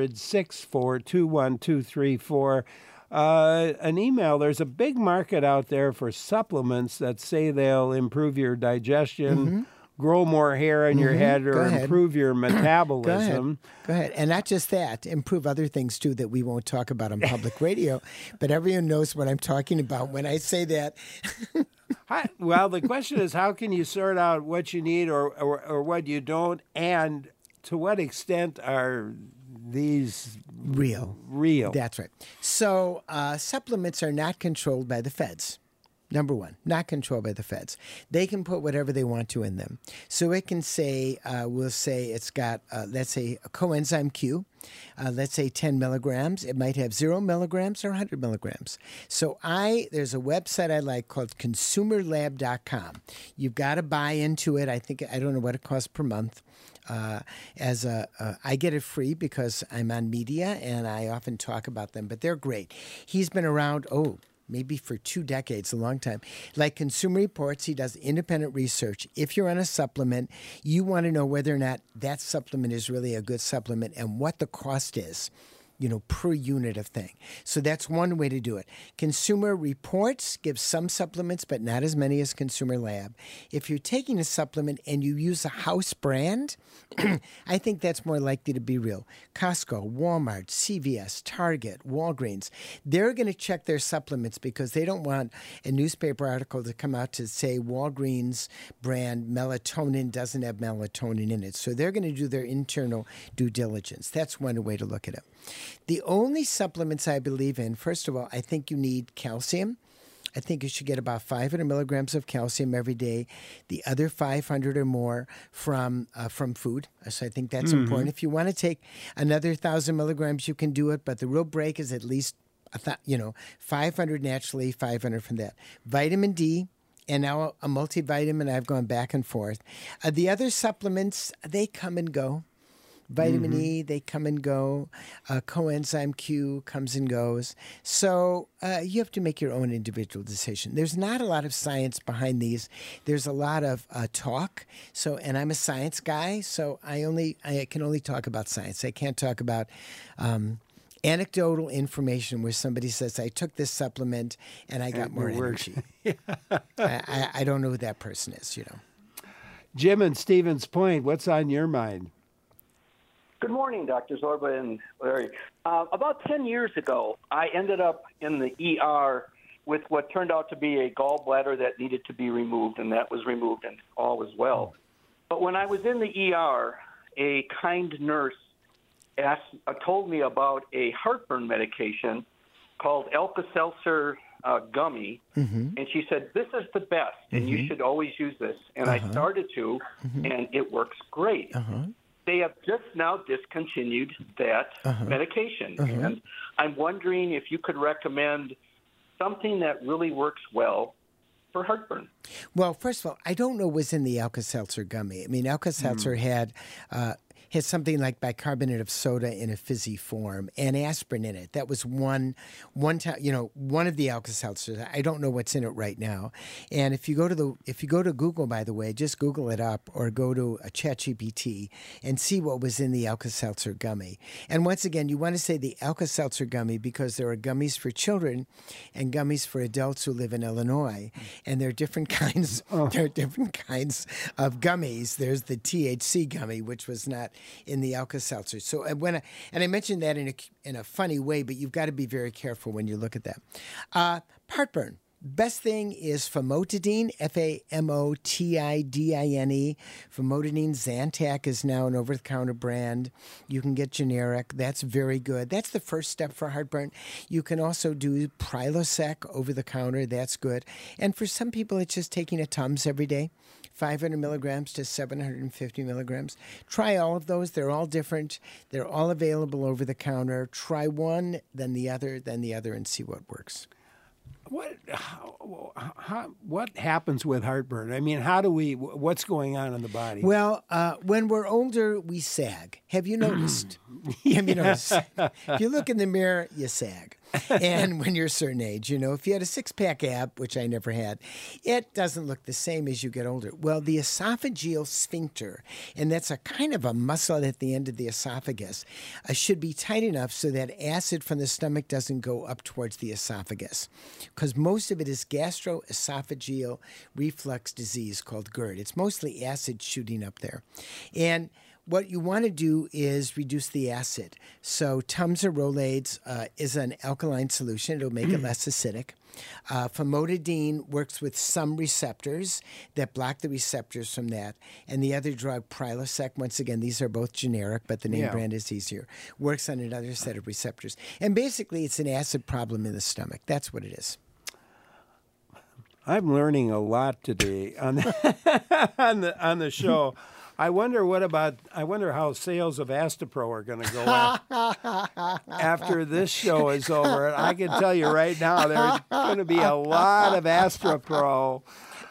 800-642-1234. An email, there's a big market out there for supplements that say they'll improve your digestion, grow more hair in your head, or improve your metabolism. Go ahead. And not just that, improve other things, too, that we won't talk about on public radio. But everyone knows what I'm talking about when I say that. Well, the question is, how can you sort out what you need or what you don't, and to what extent are these real? That's right. So supplements are not controlled by the feds. Number one, not controlled by the feds. They can put whatever they want to in them. So it can say, we'll say it's got, let's say, a coenzyme Q, let's say 10 milligrams. It might have 0 milligrams or 100 milligrams. So there's a website I like called consumerlab.com. You've got to buy into it. I don't know what it costs per month. I get it free because I'm on media and I often talk about them, but they're great. He's been around, maybe for 2 decades, a long time. Like Consumer Reports, he does independent research. If you're on a supplement, you want to know whether or not that supplement is really a good supplement and what the cost is. per unit of thing. So that's one way to do it. Consumer Reports gives some supplements, but not as many as Consumer Lab. If you're taking a supplement and you use a house brand, I think that's more likely to be real. Costco, Walmart, CVS, Target, Walgreens, they're going to check their supplements because they don't want a newspaper article to come out to say Walgreens brand melatonin doesn't have melatonin in it. So they're going to do their internal due diligence. That's one way to look at it. The only supplements I believe in, first of all, I think you need calcium. I think you should get about 500 milligrams of calcium every day. The other 500 or more from food. So I think that's important. If you want to take another 1,000 milligrams, you can do it. But the real break is at least 500 naturally, 500 from that. Vitamin D. And now a multivitamin. I've gone back and forth. The other supplements, they come and go. Vitamin E, they come and go. Coenzyme Q comes and goes. So you have to make your own individual decision. There's not a lot of science behind these. There's a lot of talk. So, and I'm a science guy, so I can only talk about science. I can't talk about anecdotal information where somebody says, I took this supplement and I got more energy. I don't know who that person is, Jim in Stevens Point, what's on your mind? Good morning, Dr. Zorba and Larry. About 10 years ago, I ended up in the ER with what turned out to be a gallbladder that needed to be removed, and that was removed, and all was well. But when I was in the ER, a kind nurse told me about a heartburn medication called Alka-Seltzer gummy, and she said, this is the best, and you should always use this. And I started to, and it works great. They have just now discontinued that medication. And I'm wondering if you could recommend something that really works well for heartburn. Well, first of all, I don't know what's in the Alka-Seltzer gummy. I mean, Alka-Seltzer had something like bicarbonate of soda in a fizzy form and aspirin in it. That was one time, one of the Alka-Seltzers. I don't know what's in it right now. And if you go to Google, by the way, just Google it up or go to a ChatGPT and see what was in the Alka-Seltzer gummy. And once again, you want to say the Alka-Seltzer gummy because there are gummies for children and gummies for adults who live in Illinois, and there are different kinds. There are different kinds of gummies. There's the THC gummy, which was not in the Alka-Seltzer. So I mentioned that in a funny way, but you've got to be very careful when you look at that. Heartburn. Best thing is famotidine, Famotidine. Famotidine, Zantac is now an over-the-counter brand. You can get generic. That's very good. That's the first step for heartburn. You can also do Prilosec over-the-counter. That's good. And for some people, it's just taking a Tums every day. 500 milligrams to 750 milligrams. Try all of those. They're all different. They're all available over the counter. Try one, then the other, and see what works. What happens with heartburn? I mean, what's going on in the body? Well, when we're older, we sag. Have you noticed? Have you noticed? If you look in the mirror, you sag. And when you're a certain age, if you had a six-pack ab, which I never had, it doesn't look the same as you get older. Well, the esophageal sphincter, and that's a kind of a muscle at the end of the esophagus, should be tight enough so that acid from the stomach doesn't go up towards the esophagus, because most of it is gastroesophageal reflux disease called GERD. It's mostly acid shooting up there. And what you want to do is reduce the acid. So Tums or Rolaids is an alkaline solution. It'll make it less acidic. Famotidine works with some receptors that block the receptors from that. And the other drug, Prilosec, once again, these are both generic, but the name brand is easier, works on another set of receptors. And basically, it's an acid problem in the stomach. That's what it is. I'm learning a lot today on the show. I wonder how sales of Astepro are going to go after this show is over. And I can tell you right now, there's going to be a lot of Astepro.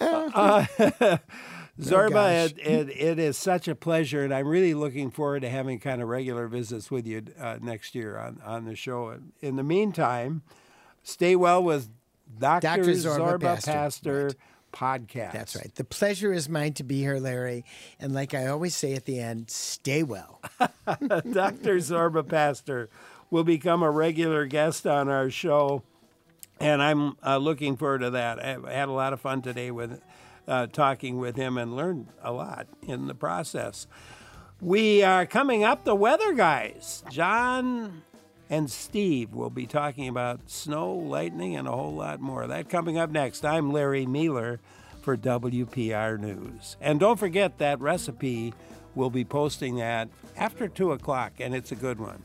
Zorba, it is such a pleasure, and I'm really looking forward to having kind of regular visits with you next year on the show. In the meantime, stay well with Dr. Zorba Pastor. Right. Podcast. That's right. The pleasure is mine to be here, Larry. And like I always say at the end, stay well. Dr. Zorba Pastor will become a regular guest on our show. And I'm looking forward to that. I had a lot of fun today with talking with him and learned a lot in the process. We are coming up, the weather guys. John and Steve will be talking about snow, lightning, and a whole lot more. That coming up next. I'm Larry Mueller for WPR News. And don't forget that recipe. We'll be posting that after 2 o'clock, and it's a good one.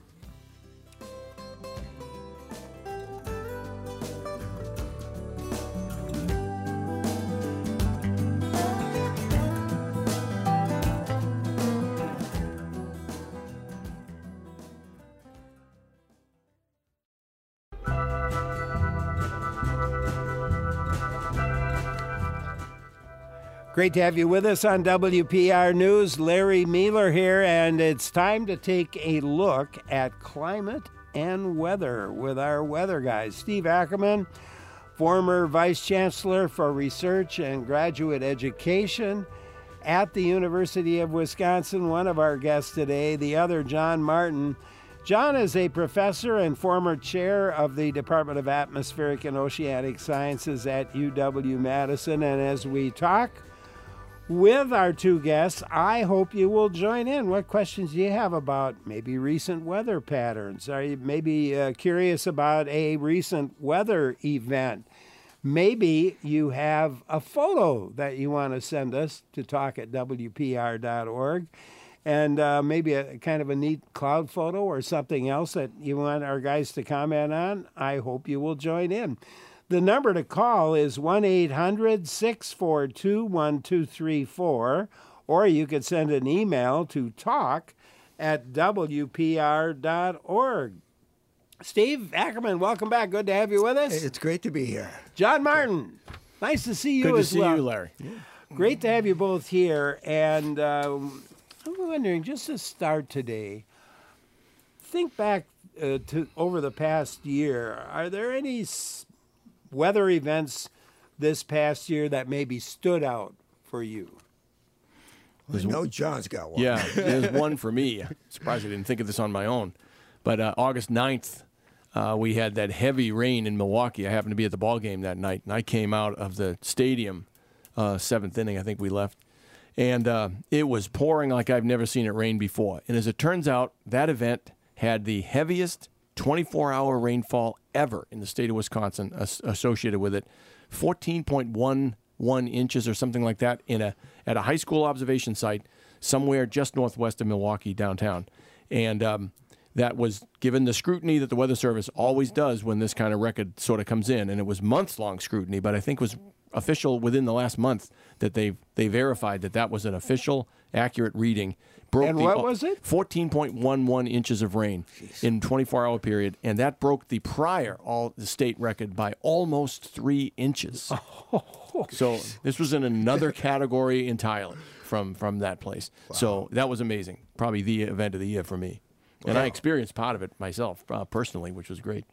Great to have you with us on WPR News. Larry Mueller here, and it's time to take a look at climate and weather with our weather guys. Steve Ackerman, former Vice Chancellor for Research and Graduate Education at the University of Wisconsin, one of our guests today, the other, John Martin. John is a professor and former chair of the Department of Atmospheric and Oceanic Sciences at UW-Madison, and as we talk with our two guests, I hope you will join in. What questions do you have about maybe recent weather patterns? Are you maybe curious about a recent weather event? Maybe you have a photo that you want to send us to talk@wpr.org, and maybe a kind of a neat cloud photo or something else that you want our guys to comment on. I hope you will join in. The number to call is 1-800-642-1234, or you could send an email to talk@wpr.org. Steve Ackerman, welcome back. Good to have you with us. It's great to be here. John Martin, nice to see you as well. Good to see you, Larry. Great to have you both here. And I'm wondering, just to start today, think back to over the past year. Are there any weather events this past year that maybe stood out for you? I know John's got one. Yeah, there's one for me. Surprised I didn't think of this on my own. But August 9th, we had that heavy rain in Milwaukee. I happened to be at the ball game that night, and I came out of the stadium, 7th inning, I think we left, and it was pouring like I've never seen it rain before. And as it turns out, that event had the heaviest 24-hour rainfall ever in the state of Wisconsin associated with it, 14.11 inches or something like that at a high school observation site somewhere just northwest of Milwaukee downtown. And that was given the scrutiny that the Weather Service always does when this kind of record sort of comes in. And it was months-long scrutiny, but I think it was official within the last month that they verified that was an official, accurate reading. And what was it? 14.11 inches of rain in 24-hour period, and that broke the the state record by almost 3 inches. So this was in another category entirely from that place. Wow. So that was amazing. Probably the event of the year for me. Wow. And I experienced part of it myself personally, which was great.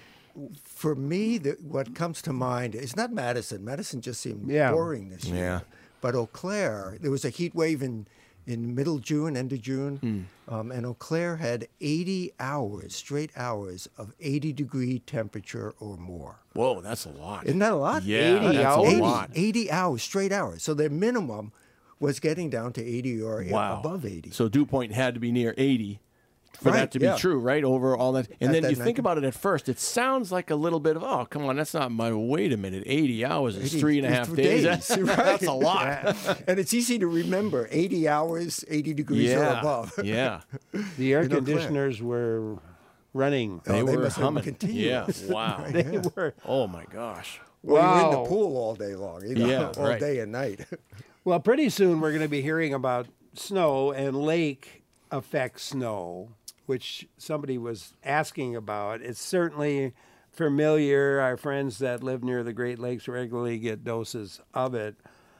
For me, what comes to mind is not Madison. Madison just seemed boring this year. Yeah. But Eau Claire, there was a heat wave in middle June, end of June, and Eau Claire had 80 hours, straight hours of 80-degree temperature or more. Whoa, that's a lot. Isn't that a lot? Yeah, 80 that's hours? a lot. 80 hours, straight hours. So their minimum was getting down to 80 or above 80. So dew point had to be near 80 for that to be true, right? Over all that. And then you think about it at first, it sounds like a little bit of, oh, come on, that's not wait a minute, 80 hours is 3.5 days. Right. That's a lot. And it's easy to remember, 80 hours, 80 degrees or above. Yeah. The air conditioners were running. They were must humming. have continuous. Yeah, wow. They were. Oh, my gosh. Well, you're in the pool all day long, all day and night. Well, pretty soon we're going to be hearing about snow and lake effect snow, which somebody was asking about. It's certainly familiar. Our friends that live near the Great Lakes regularly get doses of it.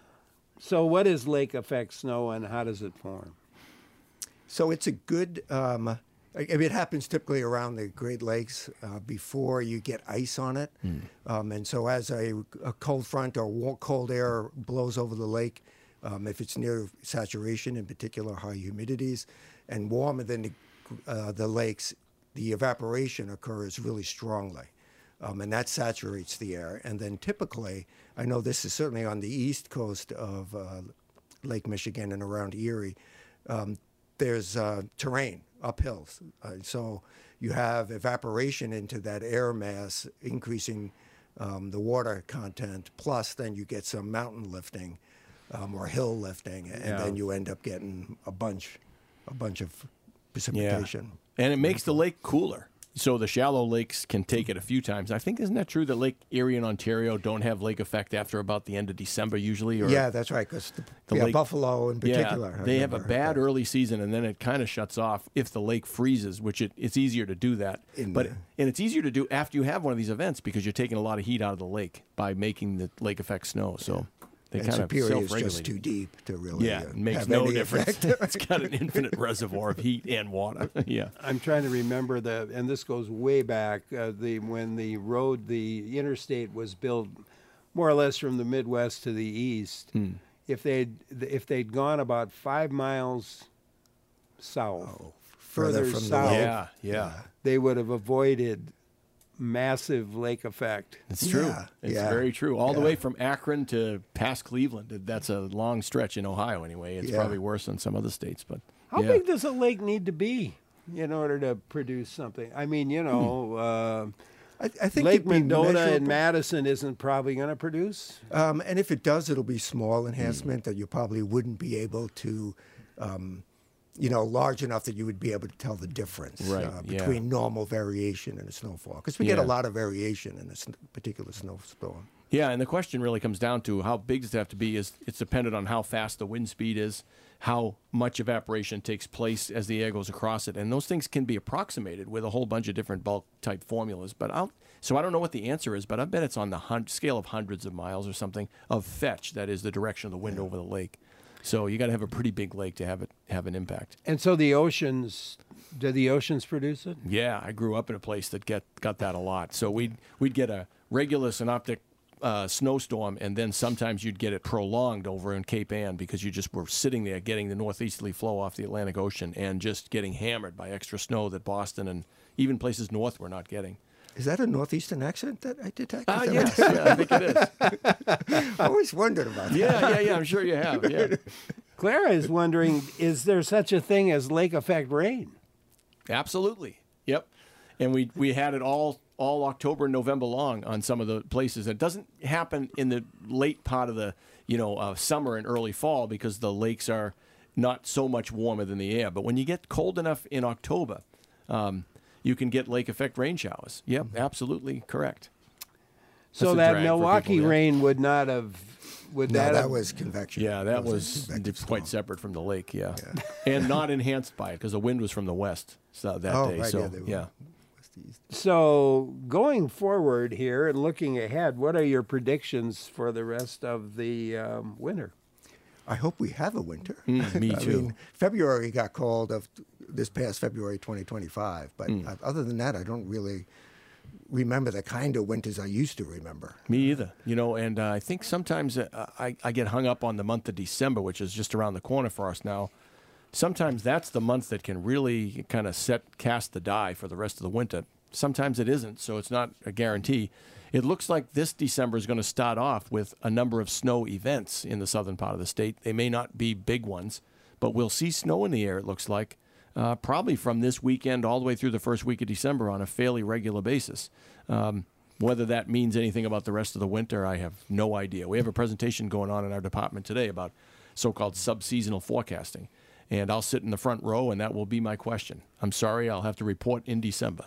So what is lake effect snow and how does it form? So it's a good, it happens typically around the Great Lakes before you get ice on it. And so as a cold front or cold air blows over the lake, if it's near saturation, in particular high humidities, and warmer than the lakes, the evaporation occurs really strongly. And that saturates the air. And then typically, I know this is certainly on the east coast of Lake Michigan and around Erie, there's terrain, uphills. So you have evaporation into that air mass, increasing the water content, plus then you get some mountain lifting or hill lifting, and then you end up getting a bunch of precipitation. Yeah. And it makes the lake cooler. So the shallow lakes can take it a few times. I think, isn't that true that Lake Erie and Ontario don't have lake effect after about the end of December usually? Or yeah, that's right, because lake, Buffalo in particular. Yeah, they have a bad early season, and then it kind of shuts off if the lake freezes, which it's easier to do that. And it's easier to do after you have one of these events because you're taking a lot of heat out of the lake by making the lake effect snow. So they kind of Superior is just too deep to really it makes no difference. It's got an infinite reservoir of heat and water. Yeah, I'm trying to remember and this goes way back, when the interstate was built more or less from the Midwest to the east. If they'd gone about 5 miles south, further from south, yeah, they would have avoided massive lake effect. It's true. It's very true. All the way from Akron to past Cleveland. That's a long stretch in Ohio anyway. It's probably worse than some other states. But how big does a lake need to be in order to produce something? I mean, I think Lake Mendota in Madison isn't probably going to produce. And if it does, it'll be small enhancement that you probably wouldn't be able to large enough that you would be able to tell the difference between normal variation and a snowfall. Because we get a lot of variation in a particular snowstorm. Yeah, and the question really comes down to how big does it have to be? It's dependent on how fast the wind speed is, how much evaporation takes place as the air goes across it. And those things can be approximated with a whole bunch of different bulk-type formulas. So I don't know what the answer is, but I bet it's on the scale of hundreds of miles or something of fetch, that is the direction of the wind over the lake. So you got to have a pretty big lake to have an impact. And so do the oceans produce it? Yeah, I grew up in a place that got that a lot. So we'd get a regular synoptic snowstorm, and then sometimes you'd get it prolonged over in Cape Ann because you just were sitting there getting the northeasterly flow off the Atlantic Ocean and just getting hammered by extra snow that Boston and even places north were not getting. Is that a northeastern accent that I detect? Yes, I think it is. I always wondered about that. Yeah, I'm sure you have. Yeah. Clara is wondering, is there such a thing as lake effect rain? Absolutely. Yep. And we had it all October and November long on some of the places. It doesn't happen in the late part of the summer and early fall because the lakes are not so much warmer than the air. But when you get cold enough in October, you can get lake effect rain showers. Yep, absolutely correct. So that Milwaukee rain would not have. That was convection. Yeah, that was quite separate from the lake. Yeah, and not enhanced by it because the wind was from the west that day. Right, so yeah. So going forward here and looking ahead, what are your predictions for the rest of the winter? I hope we have a winter. Me too. I mean, February got called this past February 2025, but other than that, I don't really remember the kind of winters I used to remember. Me either. And I think sometimes I get hung up on the month of December, which is just around the corner for us now. Sometimes that's the month that can really kind of cast the die for the rest of the winter. Sometimes it isn't, so it's not a guarantee. It looks like this December is going to start off with a number of snow events in the southern part of the state. They may not be big ones, but we'll see snow in the air, it looks like, probably from this weekend all the way through the first week of December on a fairly regular basis. Whether that means anything about the rest of the winter, I have no idea. We have a presentation going on in our department today about so-called subseasonal forecasting. And I'll sit in the front row, and that will be my question. I'm sorry, I'll have to report in December.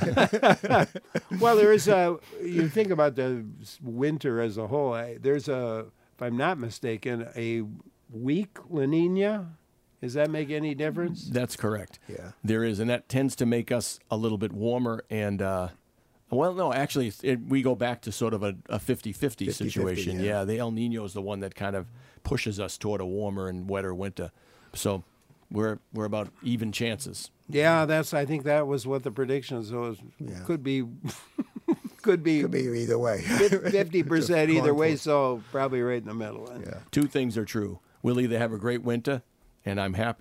Well, there is you think about the winter as a whole, there's if I'm not mistaken, a weak La Nina. Does that make any difference? That's correct. Yeah. There is, and that tends to make us a little bit warmer. And, actually, we go back to sort of a 50-50 situation. Yeah, the El Nino is the one that kind of pushes us toward a warmer and wetter winter. So we're about even chances. Yeah, I think that was what the predictions was. Could be Could be either way. 50% either way, so probably right in the middle. Two things are true. We'll either have a great winter, and I'm happy,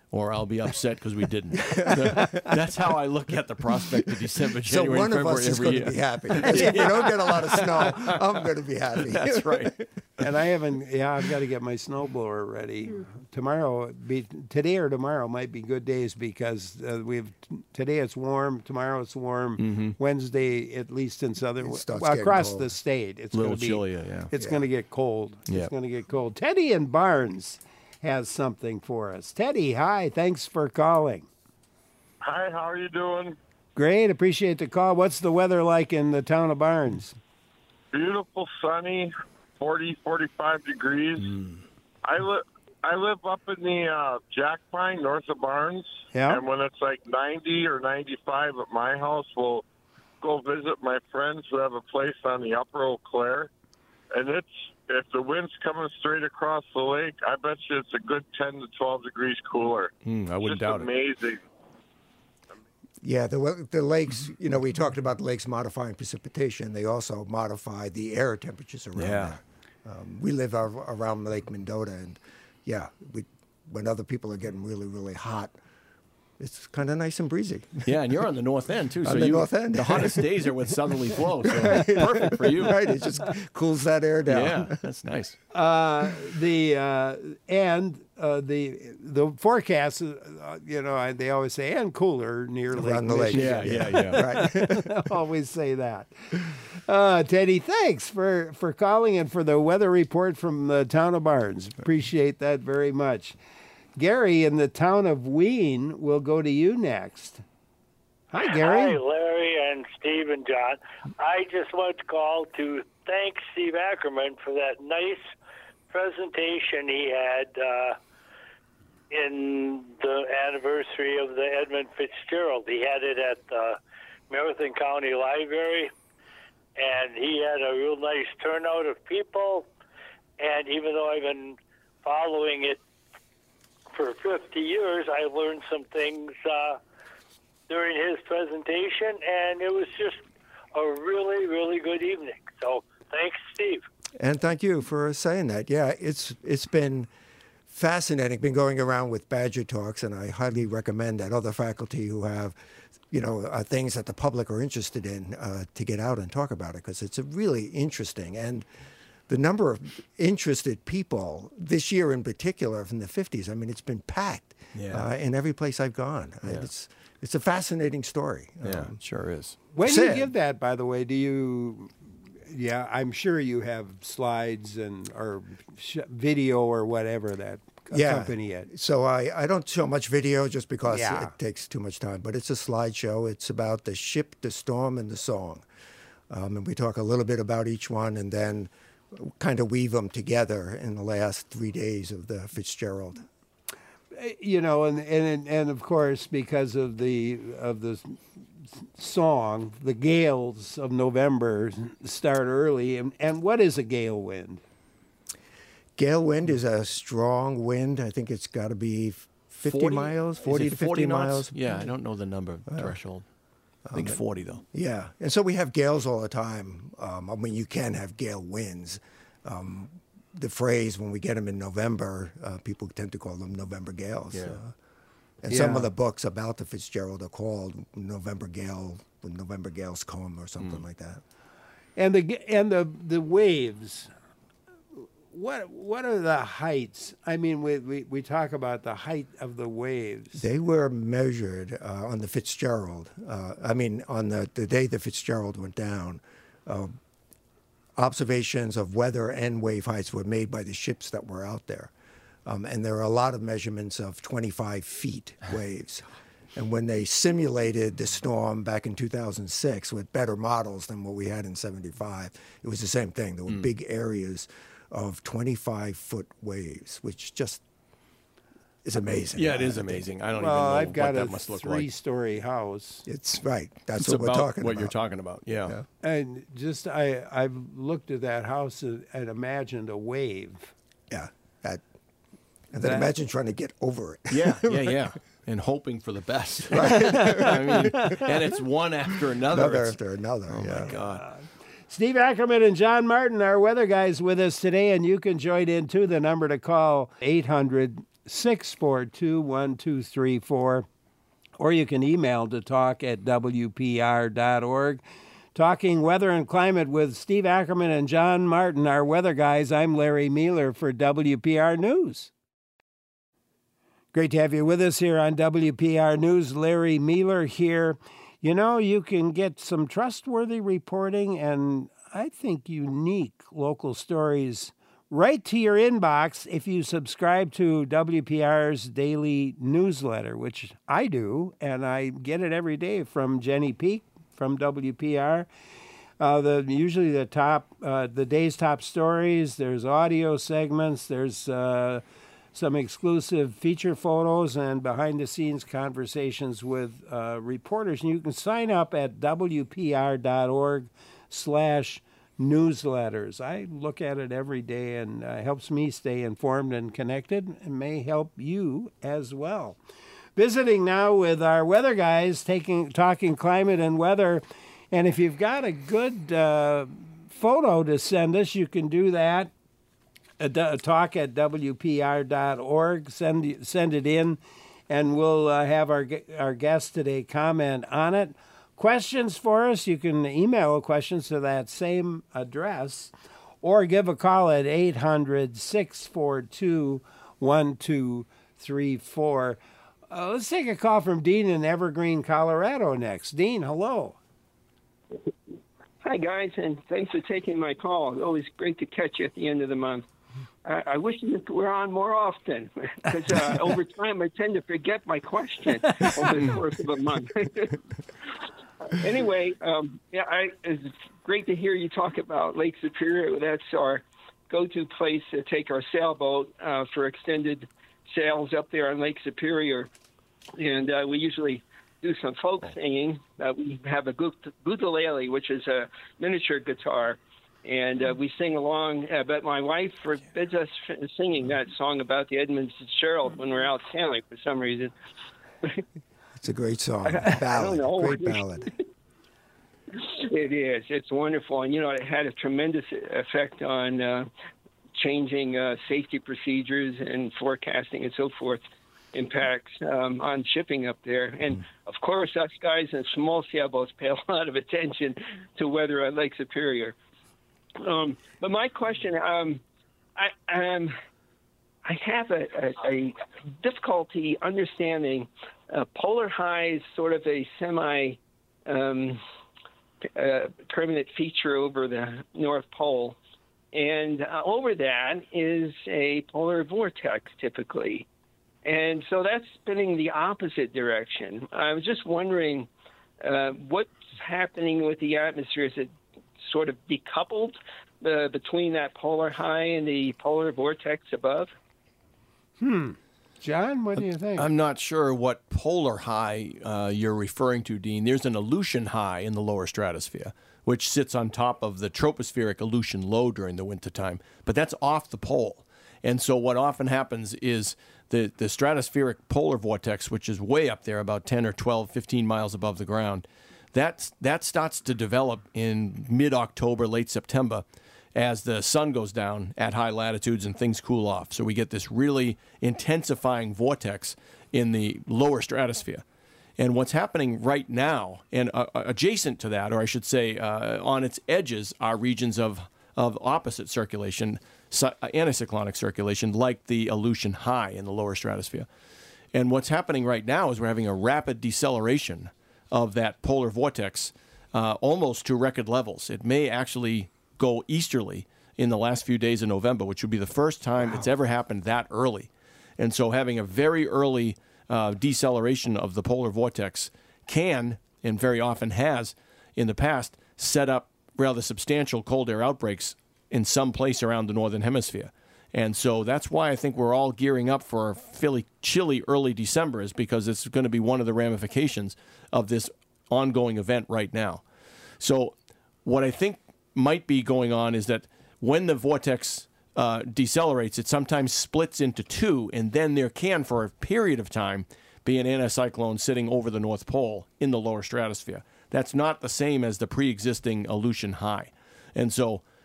or I'll be upset because we didn't. That's how I look at the prospect of December, January, so one February of us is every going year. to be happy. If we don't get a lot of snow, I'm going to be happy. That's right. And I haven't. Yeah, I've got to get my snowblower ready. Today or tomorrow might be good days because today it's warm, tomorrow it's warm, Wednesday at least in southern across cold. the state it's A little going to be chillier, yeah. It's going to get cold. Yeah. It's going to get cold. Teddy in Barnes has something for us. Teddy, hi. Thanks for calling. Hi, how are you doing? Great. Appreciate the call. What's the weather like in the town of Barnes? Beautiful, sunny, 40, 45 degrees. I live up in the Jack Pine, north of Barnes. Yeah. And when it's like 90 or 95 at my house, we'll go visit my friends who have a place on the Upper Eau Claire. And if the wind's coming straight across the lake, I bet you it's a good 10 to 12 degrees cooler. I wouldn't doubt it. Amazing. Yeah, the lakes, we talked about the lakes modifying precipitation. They also modify the air temperatures around Yeah. there. We live around Lake Mendota, and when other people are getting really, really hot, it's kind of nice and breezy. Yeah, and you're on the north end, too. On the north end. The hottest days are with southerly flow, so perfect for you. Right, it just cools that air down. Yeah, that's nice. The forecast, they always say, and cooler near Lake Around the lake. Michigan. Yeah. Right. Always say that. Teddy, thanks for calling and for the weather report from the town of Barnes. Appreciate that very much. Gary in the town of Wien will go to you next. Hi, Gary. Hi, Larry and Steve and John. I just want to call to thank Steve Ackerman for that nice presentation he had in the anniversary of the Edmund Fitzgerald. He had it at the Marathon County Library, and he had a real nice turnout of people. And even though I've been following it for 50 years, I learned some things during his presentation, and it was just a really, really good evening. So thanks, Steve. And thank you for saying that. Yeah, it's been fascinating. Been going around with Badger Talks, and I highly recommend that other faculty who have, things that the public are interested in to get out and talk about it, because it's really interesting. And the number of interested people this year in particular from the 50s, I mean, it's been packed in every place I've gone. Yeah. It's a fascinating story. Yeah, it sure is. When you give that, by the way, do you... Yeah, I'm sure you have slides or video or whatever that accompany it. So I don't show much video just because Yeah. it takes too much time. But it's a slideshow. It's about the ship, the storm, and the song. And we talk a little bit about each one and then kind of weave them together in the last 3 days of the Fitzgerald. And of course, because of the song, the gales of November start early. And what is a gale wind? Gale wind is a strong wind. I think it's got to be 50 miles, 40 to 50 miles. Yeah, I don't know the number threshold. I think 40, though. Yeah, and so we have gales all the time. I mean, you can have gale winds. The phrase, when we get them in November, people tend to call them November gales. Yeah. And some of the books about the Fitzgerald are called November Gale, when November Gales Come, or something like that. And the waves. What are the heights? I mean, we talk about the height of the waves. They were measured on the Fitzgerald. On the day the Fitzgerald went down, observations of weather and wave heights were made by the ships that were out there. And there are a lot of measurements of 25 feet waves. And when they simulated the storm back in 2006 with better models than what we had in 75, it was the same thing. There were big areas of 25-foot waves, which just is amazing. Yeah, it is amazing. I don't Well, even know I've got what a that must look like. 3-story house. It's right. That's It's what we're about talking what about. you're talking about. Yeah. And just I've looked at that house and imagined a wave. Yeah. And then imagine trying to get over it. Yeah. And hoping for the best. I mean, and it's one after another. After another. Oh, my God. Steve Ackerman and John Martin, our weather guys, with us today, and you can join in too. The number to call, 800 800-642-1234. Or you can email to talk@wpr.org. Talking weather and climate with Steve Ackerman and John Martin, our weather guys. I'm Larry Mueller for WPR News. Great to have you with us here on WPR News. Larry Mueller here. You know, you can get some trustworthy reporting and I think unique local stories right to your inbox if you subscribe to WPR's daily newsletter, which I do, and I get it every day from Jenny Peak from WPR. Usually the day's top stories. There's audio segments. There's some exclusive feature photos and behind-the-scenes conversations with reporters. And you can sign up at WPR.org/newsletters. I look at it every day and helps me stay informed and connected and may help you as well. Visiting now with our weather guys, talking climate and weather. And if you've got a good photo to send us, you can do that. Talk at WPR.org. Send it in, and we'll have our guest today comment on it. Questions for us, you can email questions to that same address or give a call at 800-642-1234. Let's take a call from Dean in Evergreen, Colorado next. Dean, hello. Hi, guys, and thanks for taking my call. It's always great to catch you at the end of the month. I wish you were on more often because over time I tend to forget my question over the course of a month. Anyway, it's great to hear you talk about Lake Superior. That's our go-to place to take our sailboat for extended sails up there on Lake Superior. And we usually do some folk singing. We have a gutalele, which is a miniature guitar. And we sing along, but my wife forbids us singing that song about the Edmund Fitzgerald when we're out sailing for some reason. It's a great song. Ballad. Great ballad. It is. It's wonderful. And, it had a tremendous effect on changing safety procedures and forecasting and so forth, impacts on shipping up there. And, of course, us guys in small sailboats pay a lot of attention to weather at Lake Superior. But my question, I have a difficulty understanding polar highs, sort of a permanent feature over the North Pole. And over that is a polar vortex, typically. And so that's spinning the opposite direction. I was just wondering what's happening with the atmosphere. Is it sort of decoupled between that polar high and the polar vortex above? John, what do you think? I'm not sure what polar high you're referring to, Dean. There's an Aleutian high in the lower stratosphere, which sits on top of the tropospheric Aleutian low during the wintertime, but that's off the pole. And so what often happens is the stratospheric polar vortex, which is way up there, about 10 or 12, 15 miles above the ground, that starts to develop in mid-October, late September, as the sun goes down at high latitudes and things cool off. So we get this really intensifying vortex in the lower stratosphere. And what's happening right now, and adjacent to that, or I should say on its edges, are regions of opposite circulation, anticyclonic circulation, like the Aleutian high in the lower stratosphere. And what's happening right now is we're having a rapid deceleration of that polar vortex almost to record levels. It may actually go easterly in the last few days of November, which would be the first time it's ever happened that early. And so having a very early deceleration of the polar vortex can, and very often has in the past, set up rather substantial cold air outbreaks in some place around the northern hemisphere. And so that's why I think we're all gearing up for a fairly chilly early December, is because it's going to be one of the ramifications of this ongoing event right now. So what I think might be going on is that when the vortex decelerates, it sometimes splits into two, and then there can, for a period of time, be an anticyclone sitting over the North Pole in the lower stratosphere. That's not the same as the pre-existing Aleutian high. And so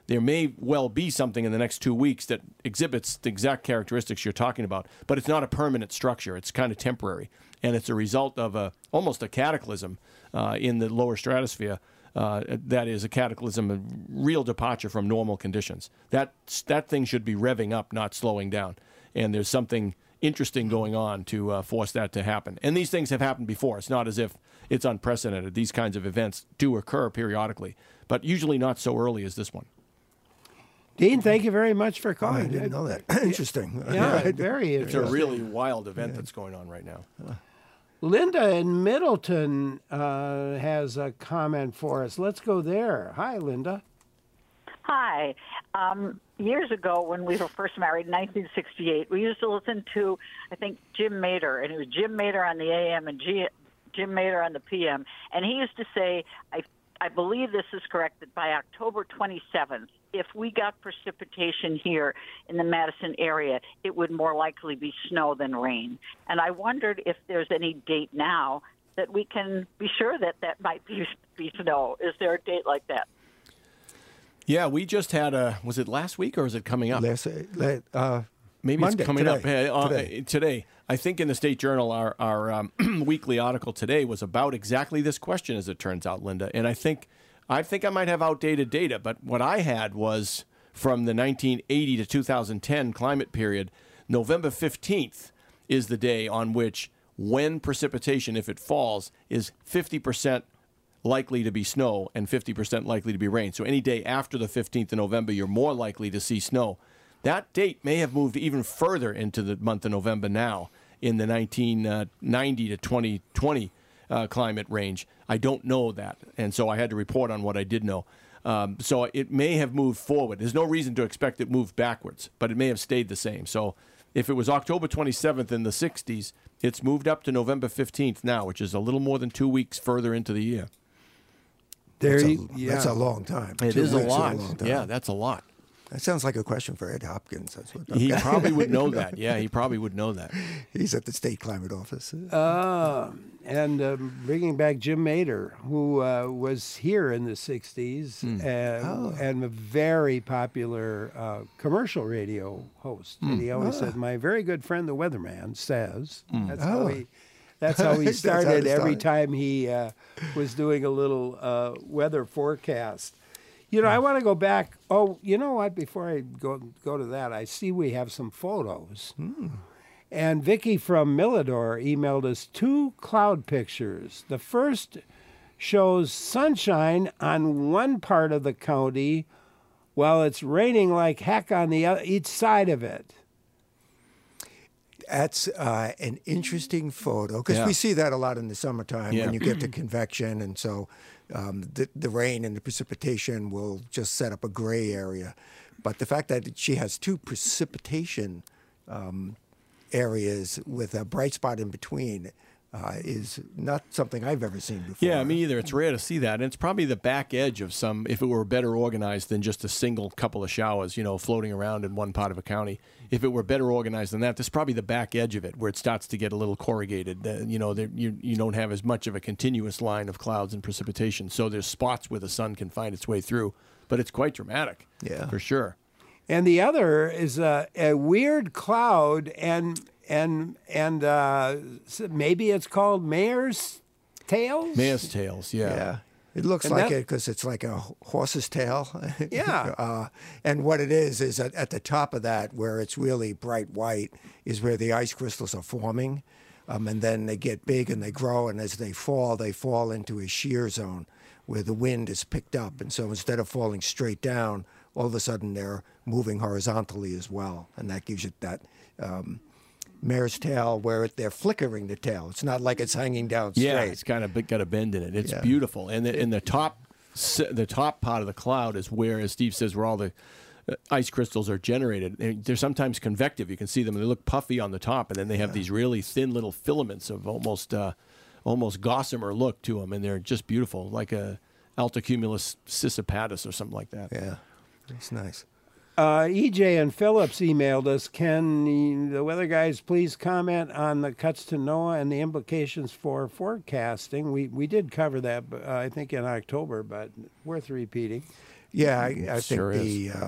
there may well be something in the next 2 weeks that exhibits the exact characteristics you're talking about, but it's not a permanent structure. It's kind of temporary, and it's a result of almost a cataclysm in the lower stratosphere. That is a cataclysm, a real departure from normal conditions. That thing should be revving up, not slowing down. And there's something interesting going on to force that to happen. And these things have happened before. It's not as if it's unprecedented. These kinds of events do occur periodically, but usually not so early as this one. Dean, thank you very much for I calling. didn't know that. Interesting. Yeah, very It's a interesting. really wild event that's going on right now. Linda in Middleton has a comment for us. Let's go there. Hi, Linda. Hi. Years ago, when we were first married in 1968, we used to listen to, I think, Jim Mater, and it was Jim Mater on the AM and Jim Mater on the PM. And he used to say, I believe this is correct, that by October 27th, if we got precipitation here in the Madison area, it would more likely be snow than rain. And I wondered if there's any date now that we can be sure that that might be snow. Is there a date like that? Yeah, we just had was it last week or is it coming up? Maybe Monday, it's coming today, up today. today. I think in the State Journal, our weekly article today was about exactly this question, as it turns out, Linda. And I think I might have outdated data, but what I had was from the 1980 to 2010 climate period. November 15th is the day on which, when precipitation, if it falls, is 50% likely to be snow and 50% likely to be rain. So any day after the 15th of November, you're more likely to see snow. That date may have moved even further into the month of November now in the 1990 to 2020 climate range. I don't know that, and so I had to report on what I did know. So it may have moved forward. There's no reason to expect it moved backwards, but it may have stayed the same. So if it was October 27th in the 60s, it's moved up to November 15th now, which is a little more than 2 weeks further into the year. There That's a long time. It 2 is a weeks lot. long time. Yeah, that's a lot. That sounds like a question for Ed Hopkins. That's what He probably would know that. Yeah, he probably would know that. He's at the State Climate Office. And bringing back Jim Mater, who was here in the 60s and a very popular commercial radio host. And he always said, my very good friend, the weatherman, says. That's how he started every time he was doing a little weather forecast. You know, I want to go back. Oh, you know what? Before I go to that, I see we have some photos. And Vicki from Millador emailed us 2 cloud pictures. The first shows sunshine on one part of the county while it's raining like heck on the each side of it. That's an interesting photo because we see that a lot in the summertime when you get the convection, and so the rain and the precipitation will just set up a gray area. But the fact that she has 2 precipitation areas with a bright spot in between is not something I've ever seen before. Yeah, me either. It's rare to see that. And it's probably the back edge of some, if it were better organized than just a single couple of showers, floating around in one part of a county. If it were better organized than that, this is probably the back edge of it where it starts to get a little corrugated. You don't have as much of a continuous line of clouds and precipitation. So there's spots where the sun can find its way through. But it's quite dramatic, for sure. And the other is a weird cloud, and maybe it's called mare's tails? Mare's tails, yeah. It looks like it because it's like a horse's tail. Yeah. And what it is at the top of that, where it's really bright white, is where the ice crystals are forming. And then they get big and they grow, and as they fall into a shear zone where the wind is picked up. And so instead of falling straight down, all of a sudden they're moving horizontally as well. And that gives you that mare's tail where they're flickering the tail. It's not like it's hanging down straight. Yeah, it's kind of got a bend in it. It's beautiful. And the top part of the cloud is where, as Steve says, where all the ice crystals are generated. They're sometimes convective. You can see them, and they look puffy on the top, and then they have these really thin little filaments of almost gossamer look to them, and they're just beautiful, like a Altocumulus scissipatus or something like that. Yeah, it's nice. EJ and Phillips emailed us. Can the weather guys please comment on the cuts to NOAA and the implications for forecasting? We did cover that, I think, in October, but worth repeating. Yeah, I think Sure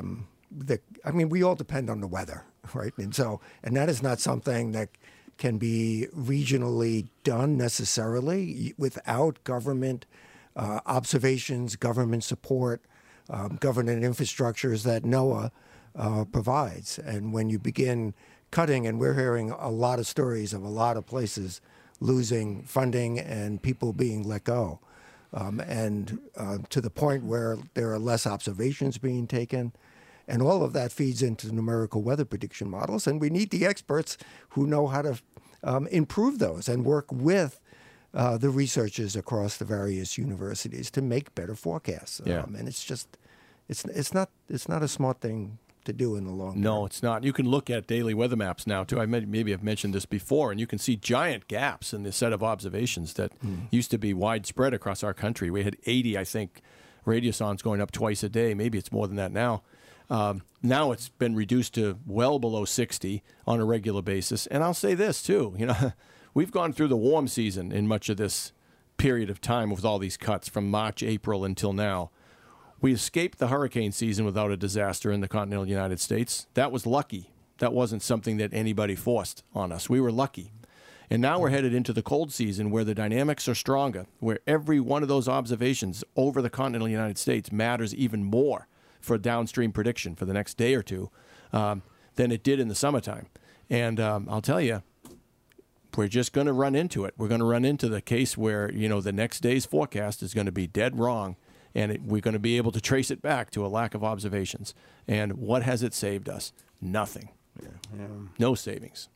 I mean, we all depend on the weather, right? And that is not something that can be regionally done necessarily without government observations, government support, government infrastructures that NOAA provides. And when you begin cutting, and we're hearing a lot of stories of a lot of places losing funding and people being let go, and to the point where there are less observations being taken. And all of that feeds into numerical weather prediction models. And we need the experts who know how to improve those and work with the researchers across the various universities to make better forecasts. Yeah. And it's just, it's not a smart thing to do in the long term. No, it's not. You can look at daily weather maps now, too. Maybe I've mentioned this before, and you can see giant gaps in the set of observations that used to be widespread across our country. We had 80, I think, radiosondes going up twice a day. Maybe it's more than that now. Now it's been reduced to well below 60 on a regular basis. And I'll say this, too. We've gone through the warm season in much of this period of time with all these cuts from March, April until now. We escaped the hurricane season without a disaster in the continental United States. That was lucky. That wasn't something that anybody forced on us. We were lucky. And now we're headed into the cold season where the dynamics are stronger, where every one of those observations over the continental United States matters even more for downstream prediction for the next day or two than it did in the summertime. And I'll tell you, we're just going to run into it. We're going to run into the case where, the next day's forecast is going to be dead wrong, and we're going to be able to trace it back to a lack of observations. And what has it saved us? Nothing. Yeah. No savings.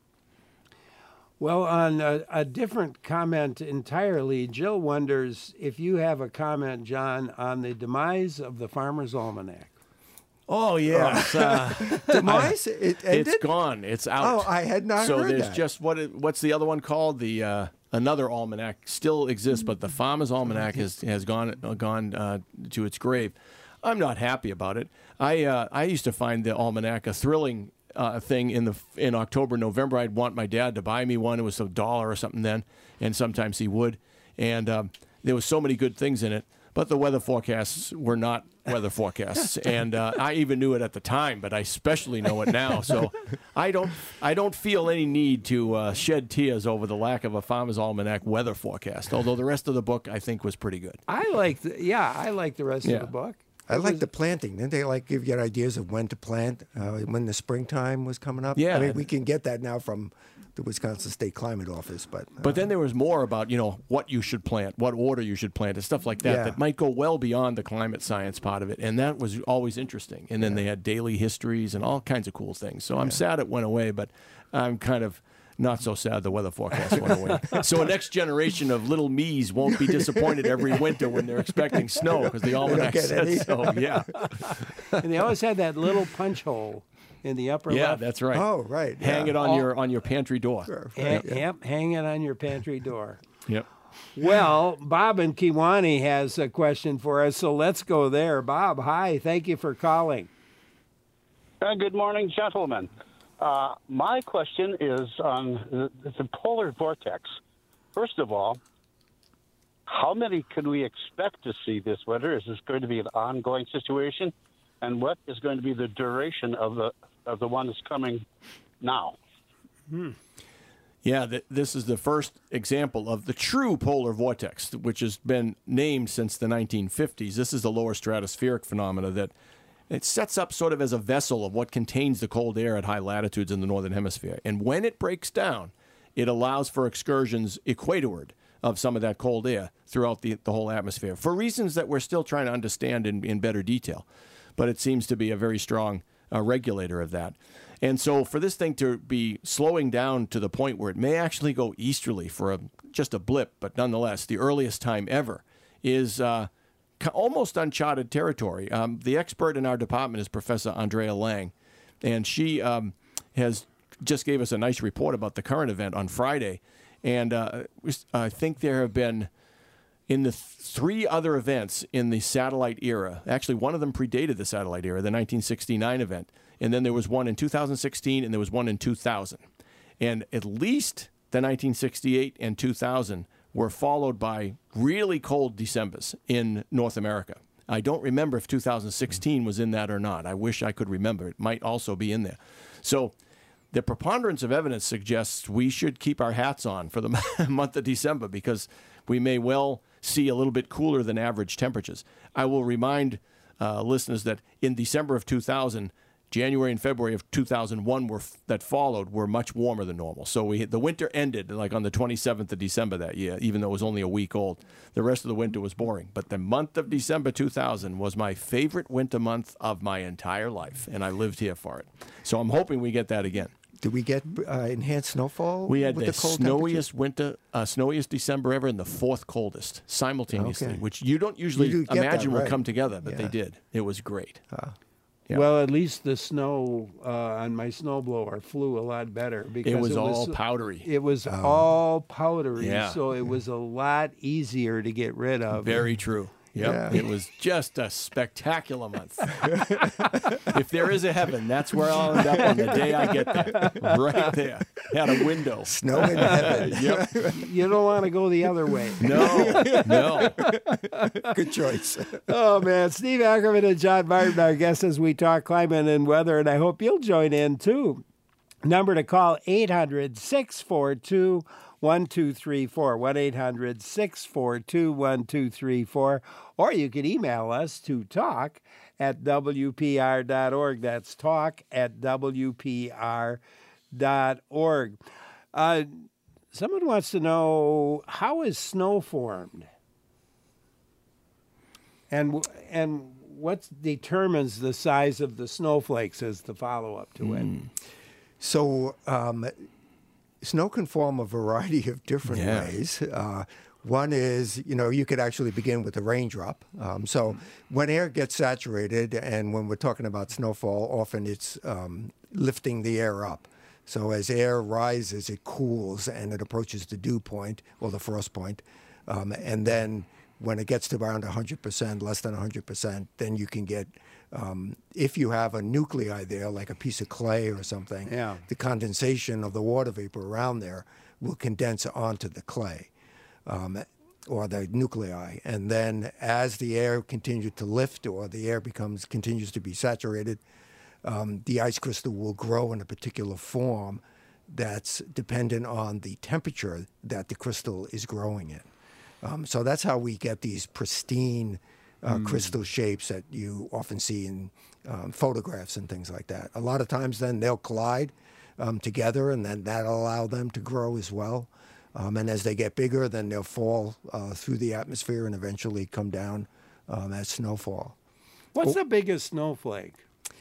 Well, on a different comment entirely, Jill wonders if you have a comment, John, on the demise of the Farmer's Almanac. Oh, yeah. Demise? It ended? It's gone. It's out. Oh, I had not so heard there's that. just, what's the other one called? The another almanac still exists, but the Farmer's Almanac has gone to its grave. I'm not happy about it. I used to find the almanac a thrilling thing in October, November. I'd want my dad to buy me one. It was $1 or something then, and sometimes he would. And there was so many good things in it, but the weather forecasts were not weather forecasts, and I even knew it at the time, but I especially know it now. So I don't feel any need to shed tears over the lack of a Farmer's Almanac weather forecast. Although the rest of the book I think was pretty good. I like the rest of the book. I like the planting. Didn't they give you ideas of when to plant, when the springtime was coming up? Yeah. I mean, we can get that now from the Wisconsin State Climate Office. But then there was more about, what you should plant, what order you should plant, and stuff like that that might go well beyond the climate science part of it. And that was always interesting. And then they had daily histories and all kinds of cool things. So I'm sad it went away, but I'm kind of not so sad the weather forecast went away. So a next generation of little me's won't be disappointed every winter when they're expecting snow because the almanac says so. Yeah. And they always had that little punch hole in the upper left. Yeah, that's right. Oh, right. Hang it on your pantry door. Yep, hang it on your pantry door. Yep. Well, Bob in Kewanee has a question for us, so let's go there. Bob, hi. Thank you for calling. Good morning, gentlemen. My question is on the polar vortex. First of all, how many can we expect to see this winter? Is this going to be an ongoing situation? And what is going to be the duration of the one that's coming now? Yeah, this is the first example of the true polar vortex, which has been named since the 1950s. This is the lower stratospheric phenomena that it sets up sort of as a vessel of what contains the cold air at high latitudes in the northern hemisphere. And when it breaks down, it allows for excursions equatorward of some of that cold air throughout the whole atmosphere for reasons that we're still trying to understand in better detail. But it seems to be a very strong regulator of that. And so for this thing to be slowing down to the point where it may actually go easterly for just a blip, but nonetheless, the earliest time ever is almost uncharted territory. The expert in our department is Professor Andrea Lang, and she has just gave us a nice report about the current event on Friday. And I think there have been, in the 3 other events in the satellite era, actually one of them predated the satellite era, the 1969 event, and then there was one in 2016 and there was one in 2000. And at least the 1968 and 2000 were followed by really cold Decembers in North America. I don't remember if 2016 was in that or not. I wish I could remember. It might also be in there. So the preponderance of evidence suggests we should keep our hats on for the month of December because we may well see a little bit cooler than average temperatures. I will remind listeners that in December of 2000, January and February of 2001 that followed were much warmer than normal. So the winter ended like on the 27th of December that year, even though it was only a week old. The rest of the winter was boring. But the month of December 2000 was my favorite winter month of my entire life, and I lived here for it. So I'm hoping we get that again. Did we get enhanced snowfall? We had with the cold snowiest winter, snowiest December ever, and the fourth coldest simultaneously, which you don't usually imagine will come together, but they did. It was great. Yeah. Well, at least the snow on my snowblower flew a lot better because it was all powdery. It was all powdery, Yeah. so it was a lot easier to get rid of. Very true. Yep. Yeah. It was just a spectacular month. If there is a heaven, that's where I'll end up on the day I get there. Right there. At a window. Snow in heaven. Yep. You don't want to go the other way. No. Good choice. Oh, man. Steve Ackerman and John Martin, our guests as we talk climate and weather, and I hope you'll join in, too. Number to call, 800-642-1234, 1-800-642-1234, or you can email us to talk@wpr.org. That's talk@wpr.org. Someone wants to know, how is snow formed? And what determines the size of the snowflakes is the follow-up to it. So snow can form a variety of different ways. One is, you could actually begin with a raindrop. So when air gets saturated, and when we're talking about snowfall, often it's lifting the air up. So as air rises, it cools and it approaches the dew point or the frost point. And then when it gets to around 100%, less than 100%, then you can get, if you have a nuclei there, like a piece of clay or something, the condensation of the water vapor around there will condense onto the clay or the nuclei. And then as the air continues to lift or the air continues to be saturated, the ice crystal will grow in a particular form that's dependent on the temperature that the crystal is growing in. So that's how we get these pristine crystal shapes that you often see in photographs and things like that. A lot of times then they'll collide together, and then that'll allow them to grow as well. And as they get bigger, then they'll fall through the atmosphere and eventually come down as snowfall. What's the biggest snowflake?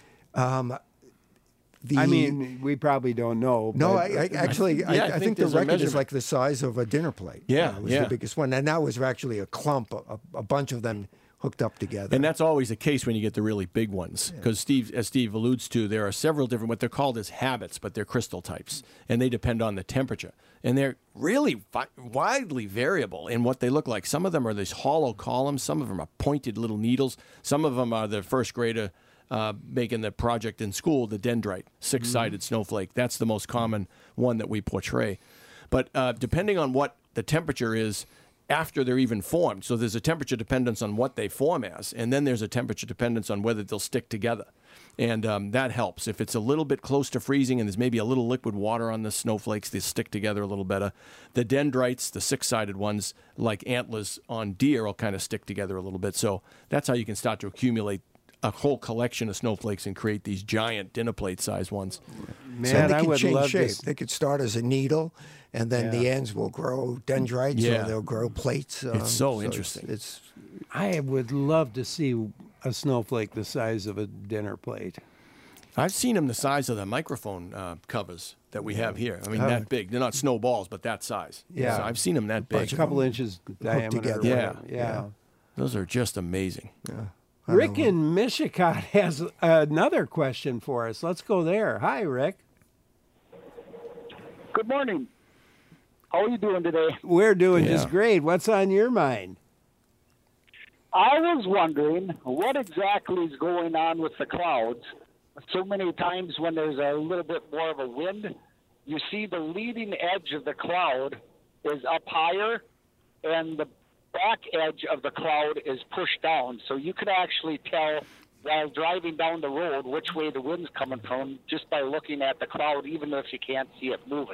We probably don't know. No, I think the record is like the size of a dinner plate. Yeah, was the biggest one. And that was actually a clump, a bunch of them hooked up together. And that's always the case when you get the really big ones. Because as Steve alludes to, there are several different, what they're called as habits, but they're crystal types. And they depend on the temperature. And they're really widely variable in what they look like. Some of them are these hollow columns. Some of them are pointed little needles. Some of them are the first grader making the project in school, the dendrite, six-sided snowflake. That's the most common one that we portray. But depending on what the temperature is after they're even formed, so there's a temperature dependence on what they form as, and then there's a temperature dependence on whether they'll stick together. And that helps. If it's a little bit close to freezing and there's maybe a little liquid water on the snowflakes, they stick together a little better. The dendrites, the six-sided ones, like antlers on deer, will kind of stick together a little bit. So that's how you can start to accumulate a whole collection of snowflakes and create these giant dinner plate size ones. Man, so they can change shape. They could start as a needle, and then the ends will grow dendrites, or they'll grow plates. It's so interesting. I would love to see a snowflake the size of a dinner plate. I've seen them the size of the microphone covers that we have here. I mean, that big. They're not snowballs, but that size. Yeah. So I've seen them that big. A couple inches diameter. Yeah. Those are just amazing. Yeah. Rick in Michigan has another question for us. Let's go there. Hi, Rick. Good morning. How are you doing today? We're doing just great. What's on your mind? I was wondering what exactly is going on with the clouds. So many times when there's a little bit more of a wind, you see the leading edge of the cloud is up higher, and the back edge of the cloud is pushed down, so you can actually tell while driving down the road which way the wind's coming from just by looking at the cloud, even if you can't see it moving.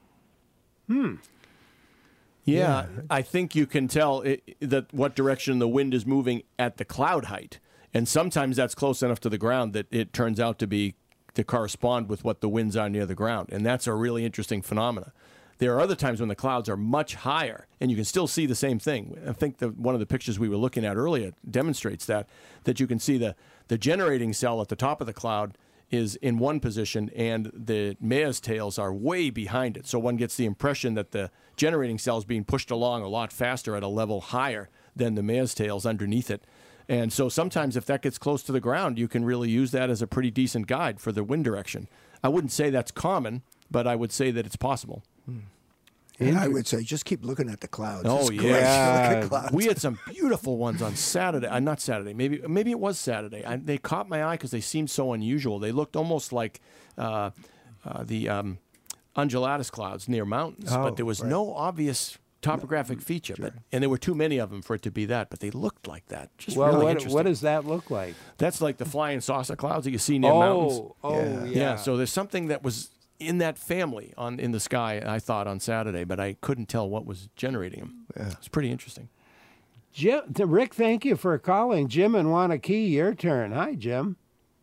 Yeah, I think you can tell that what direction the wind is moving at the cloud height. And sometimes that's close enough to the ground that it turns out to correspond with what the winds are near the ground. And that's a really interesting phenomena. There are other times when the clouds are much higher, and you can still see the same thing. I think one of the pictures we were looking at earlier demonstrates that you can see the generating cell at the top of the cloud is in one position, and the mare's tails are way behind it. So one gets the impression that the generating cell is being pushed along a lot faster at a level higher than the mare's tails underneath it. And so sometimes if that gets close to the ground, you can really use that as a pretty decent guide for the wind direction. I wouldn't say that's common, but I would say that it's possible. And I would say just keep looking at the clouds. Oh, it's yeah. Look at clouds. We had some beautiful ones on Saturday. Not Saturday. Maybe it was Saturday. They caught my eye because they seemed so unusual. They looked almost like the undulatus clouds near mountains, but there was no obvious topographic feature. Sure. And there were too many of them for it to be that, but they looked like that. Just really interesting. What does that look like? That's like the flying saucer clouds that you see near mountains. Oh, yeah. So there's something that was in that family in the sky, I thought, on Saturday, but I couldn't tell what was generating them. Yeah. It's pretty interesting. Rick, thank you for calling. Jim in Wanakee, your turn. Hi, Jim.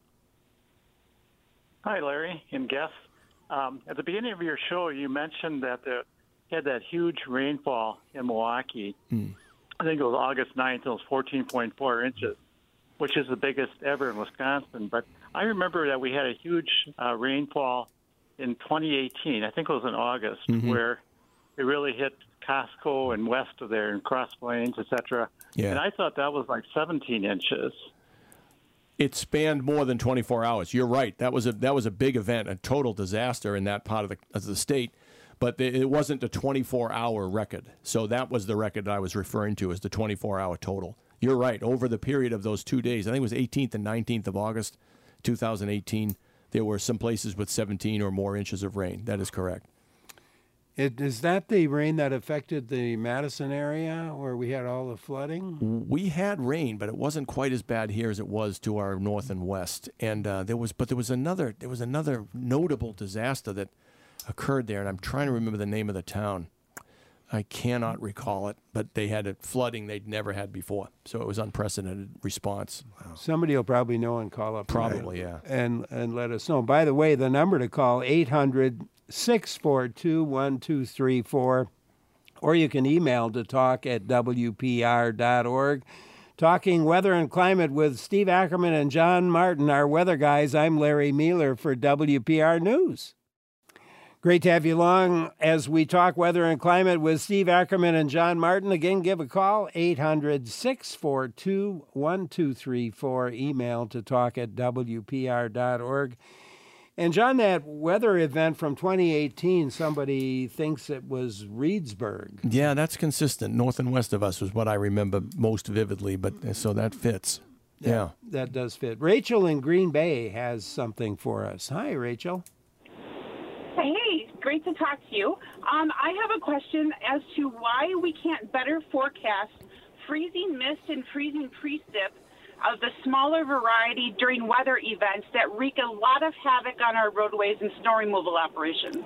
Hi, Larry and guests. At the beginning of your show, you mentioned that you had that huge rainfall in Milwaukee. I think it was August 9th. It was 14.4 inches, which is the biggest ever in Wisconsin. But I remember that we had a huge rainfall in 2018, I think it was in August, where it really hit Costco and west of there and Cross Plains, etc. Yeah. And I thought that was like 17 inches. It spanned more than 24 hours. You're right. That was a big event, a total disaster in that part of the state. But it wasn't a 24-hour record. So that was the record I was referring to as the 24-hour total. You're right. Over the period of those 2 days, I think it was 18th and 19th of August, 2018, there were some places with 17 or more inches of rain. That is correct. Is that the rain that affected the Madison area where we had all the flooding? We had rain, but it wasn't quite as bad here as it was to our north and west. And there was another notable disaster that occurred there, and I'm trying to remember the name of the town. I cannot recall it, but they had a flooding they'd never had before. So it was unprecedented response. Wow. Somebody will probably know and call up. Probably, yeah. And let us know. By the way, the number to call, 800-642-1234, or you can email to talk@wpr.org. Talking weather and climate with Steve Ackerman and John Martin, our weather guys. I'm Larry Mueller for WPR News. Great to have you along as we talk weather and climate with Steve Ackerman and John Martin. Again, give a call, 800-642-1234. Email to talk@wpr.org. And John, that weather event from 2018, somebody thinks it was Reedsburg. Yeah, that's consistent. North and west of us was what I remember most vividly, but so that fits. Yeah. That does fit. Rachel in Green Bay has something for us. Hi, Rachel. Hey, great to talk to you. I have a question as to why we can't better forecast freezing mist and freezing precip of the smaller variety during weather events that wreak a lot of havoc on our roadways and snow removal operations.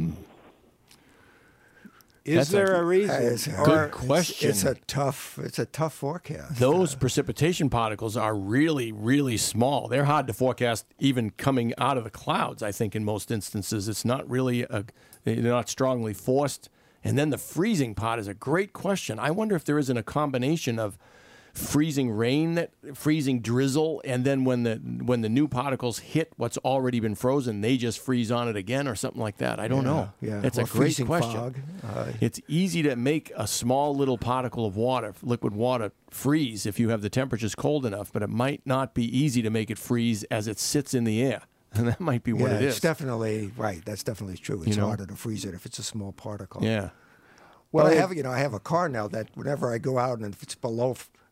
Is there a reason? Good question. It's a tough forecast. Those precipitation particles are really, really small. They're hard to forecast even coming out of the clouds, I think, in most instances. It's not really, they're not strongly forced. And then the freezing part is a great question. I wonder if there isn't a combination of freezing rain, freezing drizzle, and then when the new particles hit what's already been frozen, they just freeze on it again or something like that. I don't know. Yeah. It's a great question. Fog. It's easy to make a small little particle of water, liquid water, freeze if you have the temperatures cold enough, but it might not be easy to make it freeze as it sits in the air. And that might be what it is. It's definitely right. That's definitely true. It's harder to freeze it if it's a small particle. Yeah. Well, I have a car now that whenever I go out and if it's below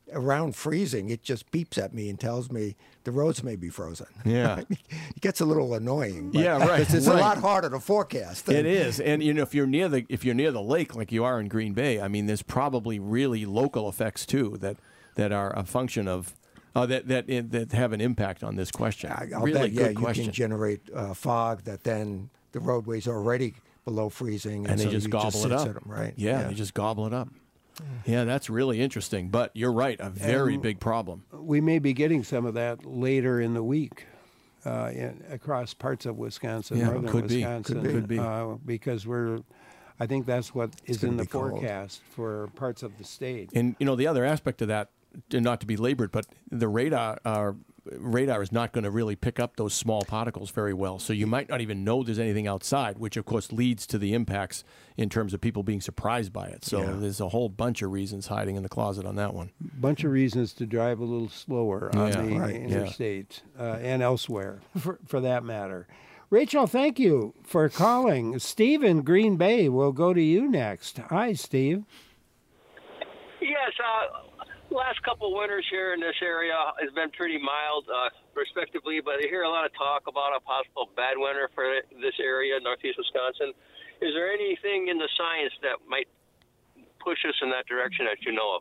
around freezing, it just beeps at me and tells me the roads may be frozen. Yeah. It gets a little annoying. But Yeah, right. It's a lot harder to forecast. It is, and if you're near the lake like you are in Green Bay, I mean, there's probably really local effects too that are a function of that have an impact on this question. I'll really bet, good you question. can generate fog that then the roadways are already below freezing, and they so just you gobble just it sit up. at them, right? Yeah, they just gobble it up. Yeah, that's really interesting. But you're right, a very big problem. We may be getting some of that later in the week across parts of Wisconsin, northern Wisconsin. Could be. Because I think that's what is in the forecast for parts of the state. And, the other aspect of that, not to be labored, but the radar is not going to really pick up those small particles very well. So you might not even know there's anything outside, which, of course, leads to the impacts in terms of people being surprised by it. So there's a whole bunch of reasons hiding in the closet on that one. Bunch of reasons to drive a little slower on the interstate and elsewhere, for that matter. Rachel, thank you for calling. Steve in Green Bay will go to you next. Hi, Steve. Yes, last couple winters here in this area has been pretty mild, respectively, but I hear a lot of talk about a possible bad winter for this area, northeast Wisconsin. Is there anything in the science that might push us in that direction that you know of?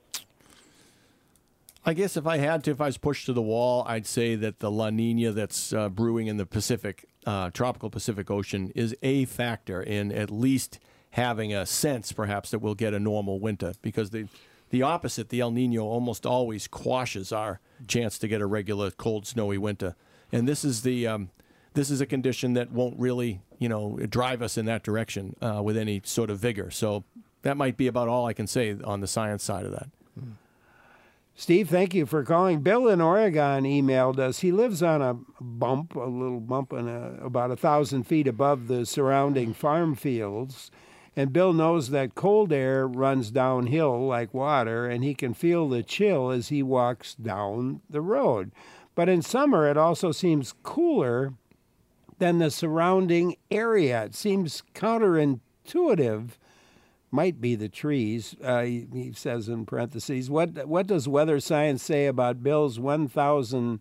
I guess if I was pushed to the wall, I'd say that the La Nina that's brewing in the Pacific, tropical Pacific Ocean is a factor in at least having a sense, perhaps, that we'll get a normal winter, because the opposite, the El Nino, almost always quashes our chance to get a regular cold, snowy winter. And this is a condition that won't really, drive us in that direction with any sort of vigor. So that might be about all I can say on the science side of that. Steve, thank you for calling. Bill in Oregon emailed us. He lives on a little bump about 1,000 feet above the surrounding farm fields. And Bill knows that cold air runs downhill like water, and he can feel the chill as he walks down the road. But in summer, it also seems cooler than the surrounding area. It seems counterintuitive. Might be the trees, he says in parentheses. What does weather science say about Bill's 1,000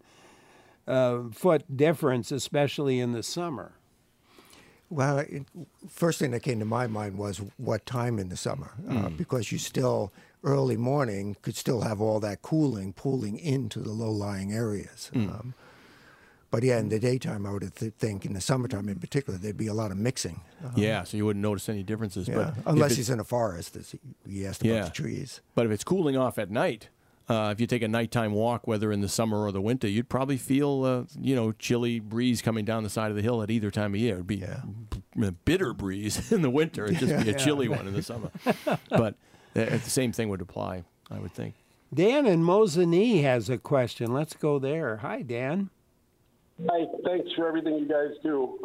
foot difference, especially in the summer? Well, first thing that came to my mind was what time in the summer, because you still, early morning, could still have all that cooling pooling into the low-lying areas. But yeah, in the daytime, I would think in the summertime in particular, there'd be a lot of mixing. So you wouldn't notice any differences. Yeah, but unless he's in a forest, as he asked about the trees. But if it's cooling off at night, if you take a nighttime walk, whether in the summer or the winter, you'd probably feel, chilly breeze coming down the side of the hill at either time of year. It'd be a bitter breeze in the winter. It'd just be a chilly one in the summer. But the same thing would apply, I would think. Dan in Mosinee has a question. Let's go there. Hi, Dan. Hi, thanks for everything you guys do.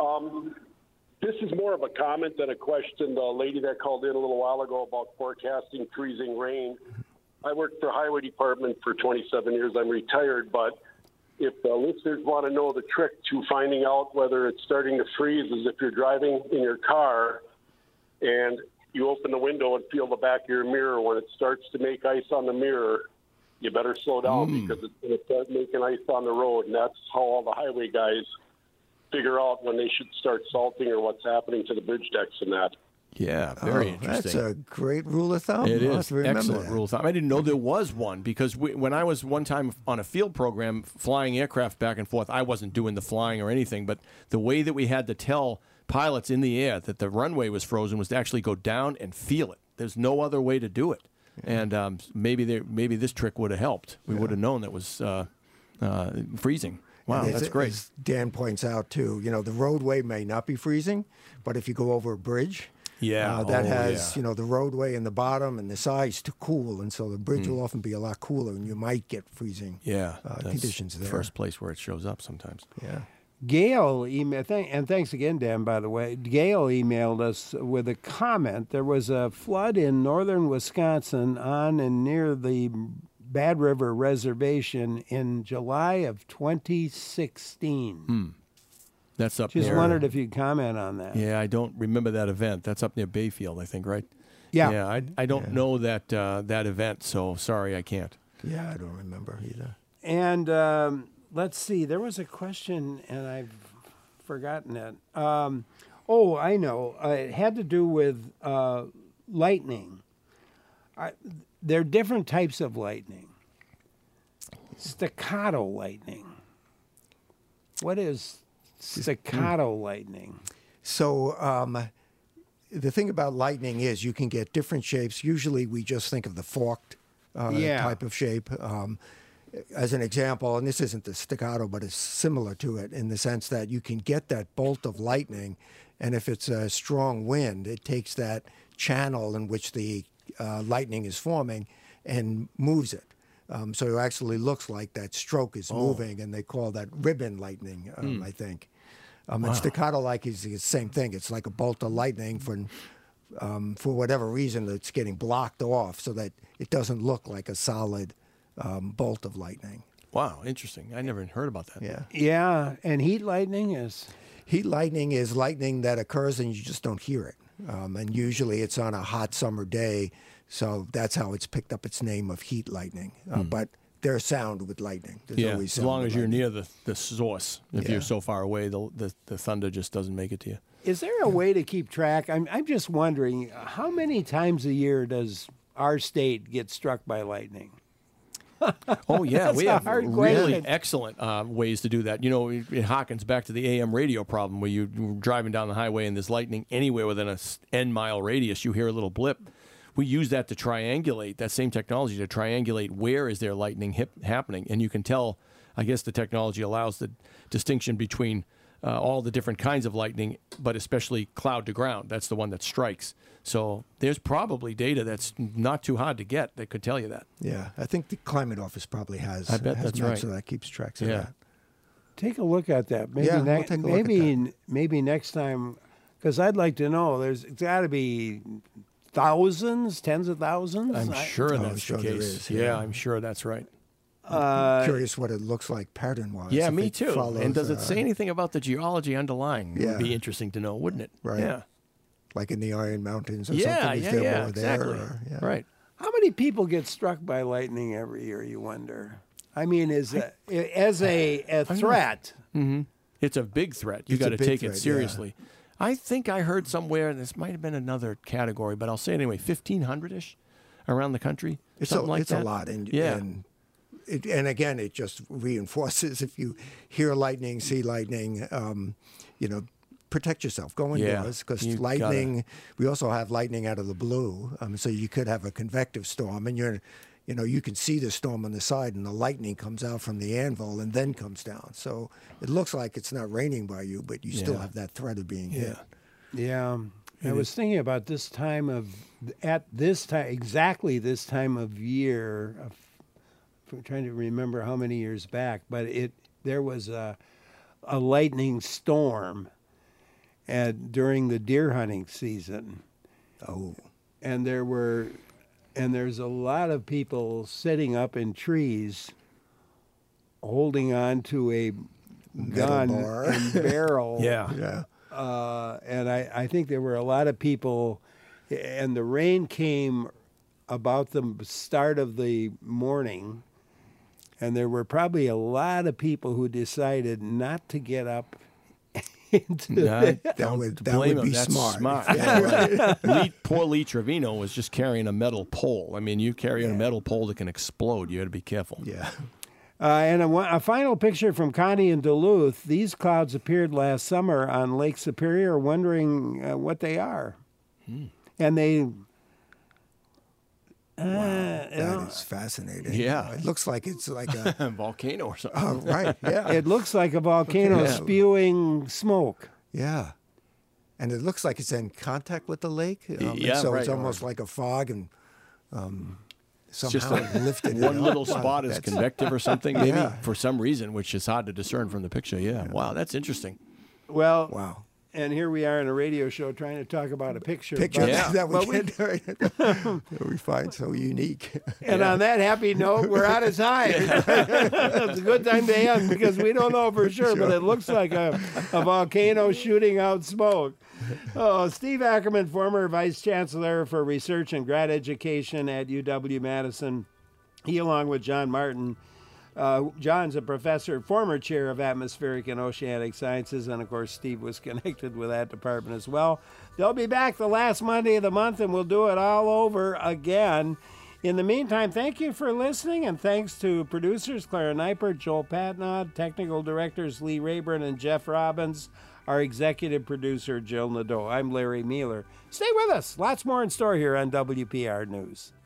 This is more of a comment than a question. The lady that called in a little while ago about forecasting freezing rain. I worked for the highway department for 27 years. I'm retired, but if the listeners want to know the trick to finding out whether it's starting to freeze is if you're driving in your car and you open the window and feel the back of your mirror. When it starts to make ice on the mirror, you better slow down because it's going to start making ice on the road. And that's how all the highway guys figure out when they should start salting or what's happening to the bridge decks and that. Yeah, very interesting. That's a great rule of thumb. It I'll have is to remember excellent that. rule of thumb. I didn't know there was one because when I was one time on a field program flying aircraft back and forth, I wasn't doing the flying or anything, but the way that we had to tell pilots in the air that the runway was frozen was to actually go down and feel it. There's no other way to do it. And maybe this trick would have helped. We would have known that was freezing. Wow, that's great. As Dan points out, too, the roadway may not be freezing, but if you go over a bridge, that has, the roadway in the bottom and the sides to cool, and so the bridge will often be a lot cooler, and you might get freezing conditions there. The first place where it shows up sometimes. Yeah. Gail emailed, and thanks again, Dan, by the way. Gail emailed us with a comment. There was a flood in northern Wisconsin on and near the Bad River Reservation in July of 2016. That's up Just near. wondered if you'd comment on that. Yeah, I don't remember that event. That's up near Bayfield, I think, right? Yeah. Yeah, I don't know that event, so sorry, I can't. Yeah, I don't remember either. And let's see, there was a question, and I've forgotten it. Oh, I know. It had to do with lightning. There are different types of lightning. Staccato lightning. What is staccato lightning? So the thing about lightning is you can get different shapes. Usually we just think of the forked type of shape. As an example, and this isn't the staccato, but it's similar to it in the sense that you can get that bolt of lightning, and if it's a strong wind, it takes that channel in which the lightning is forming and moves it. So it actually looks like that stroke is moving, and they call that ribbon lightning, I think. And staccato-like is the same thing. It's like a bolt of lightning for whatever reason it's getting blocked off so that it doesn't look like a solid bolt of lightning. Wow, interesting. I never heard about that. Yeah. Yeah, and heat lightning is? Heat lightning is lightning that occurs and you just don't hear it. And usually it's on a hot summer day, so that's how it's picked up its name of heat lightning. But there's sound with lightning. There's always sound as long with as you're lightning. near the source. If you're so far away, the thunder just doesn't make it to you. Is there a way to keep track? I'm just wondering, how many times a year does our state get struck by lightning? Oh, yeah. That's We a have hard really question. excellent ways to do that. You know, it harkens back to the AM radio problem where you're driving down the highway and there's lightning anywhere within a N-mile radius. You hear a little blip. We use that to triangulate, that same technology to triangulate where is there lightning happening. And you can tell, I guess the technology allows the distinction between all the different kinds of lightning, but especially cloud to ground. That's the one that strikes. So there's probably data that's not too hard to get that could tell you that. Yeah, I think the Climate Office probably has. I bet that's right. So that keeps tracks of that. Take a look at that. Maybe Yeah, we'll take a look at that. Maybe next time, because I'd like to know. It's got to be thousands, tens of thousands. I'm sure I'm that's sure the there case. is, Yeah, yeah. I'm sure that's right. I'm curious what it looks like pattern-wise. Yeah, if me it too. follows, And does it say anything about the geology underlying? It Yeah. would be interesting to know, wouldn't it? Right. Yeah. Like in the Iron Mountains or Yeah, something? Is yeah, there yeah, more exactly. there? Or, yeah. Right. How many people get struck by lightning every year? You wonder. I mean, as a threat. Mm-hmm. It's a big threat. You It's a got to big take threat, it seriously. I think I heard somewhere, and this might have been another category, but I'll say it anyway, 1,500-ish around the country. Something like it's that. a lot. And again, it just reinforces if you hear lightning, see lightning, protect yourself. Go indoors because you lightning. We also have lightning out of the blue, so you could have a convective storm, and you can see the storm on the side, and the lightning comes out from the anvil and then comes down. So it looks like it's not raining by you, but you still have that threat of being hit. Yeah. I was thinking about exactly this time of year. I'm trying to remember how many years back, but there was a lightning storm during the deer hunting season. Oh. And there's a lot of people sitting up in trees holding on to a gun and barrel. Yeah. And I think there were a lot of people, and the rain came about the start of the morning, and there were probably a lot of people who decided not to get up into that would be smart. Yeah, right. Poor Lee Trevino was just carrying a metal pole. I mean, you carry a metal pole that can explode. You got to be careful. Yeah. And a final picture from Connie and Duluth. These clouds appeared last summer on Lake Superior, wondering what they are. And they... that is fascinating. Yeah. It looks like it's like a volcano or something. Right, yeah. It looks like a volcano spewing smoke. Yeah. And it looks like it's in contact with the lake. So it's almost like a fog and somehow just lifted it one up. little Wow, spot is that's- convective or something, maybe, Yeah. for some reason, which is hard to discern from the picture. Yeah. Wow, that's interesting. Well, wow. And here we are in a radio show trying to talk about a picture. Picture but- that but we find so unique. And on that happy note, we're out of time. It's a good time to end because we don't know for sure, but it looks like a volcano shooting out smoke. Oh, Steve Ackerman, former Vice Chancellor for Research and Grad Education at UW-Madison. He, along with John Martin, John's a professor, former chair of atmospheric and oceanic sciences, and of course Steve was connected with that department as well. They'll be back the last Monday of the month, and we'll do it all over again. In the meantime, thank you for listening, and thanks to producers Clara Neipert, Joel Patnod, technical directors Lee Rayburn and Jeff Robbins, our executive producer Jill Nadeau. I'm Larry Mueller. Stay with us. Lots more in store here on WPR News.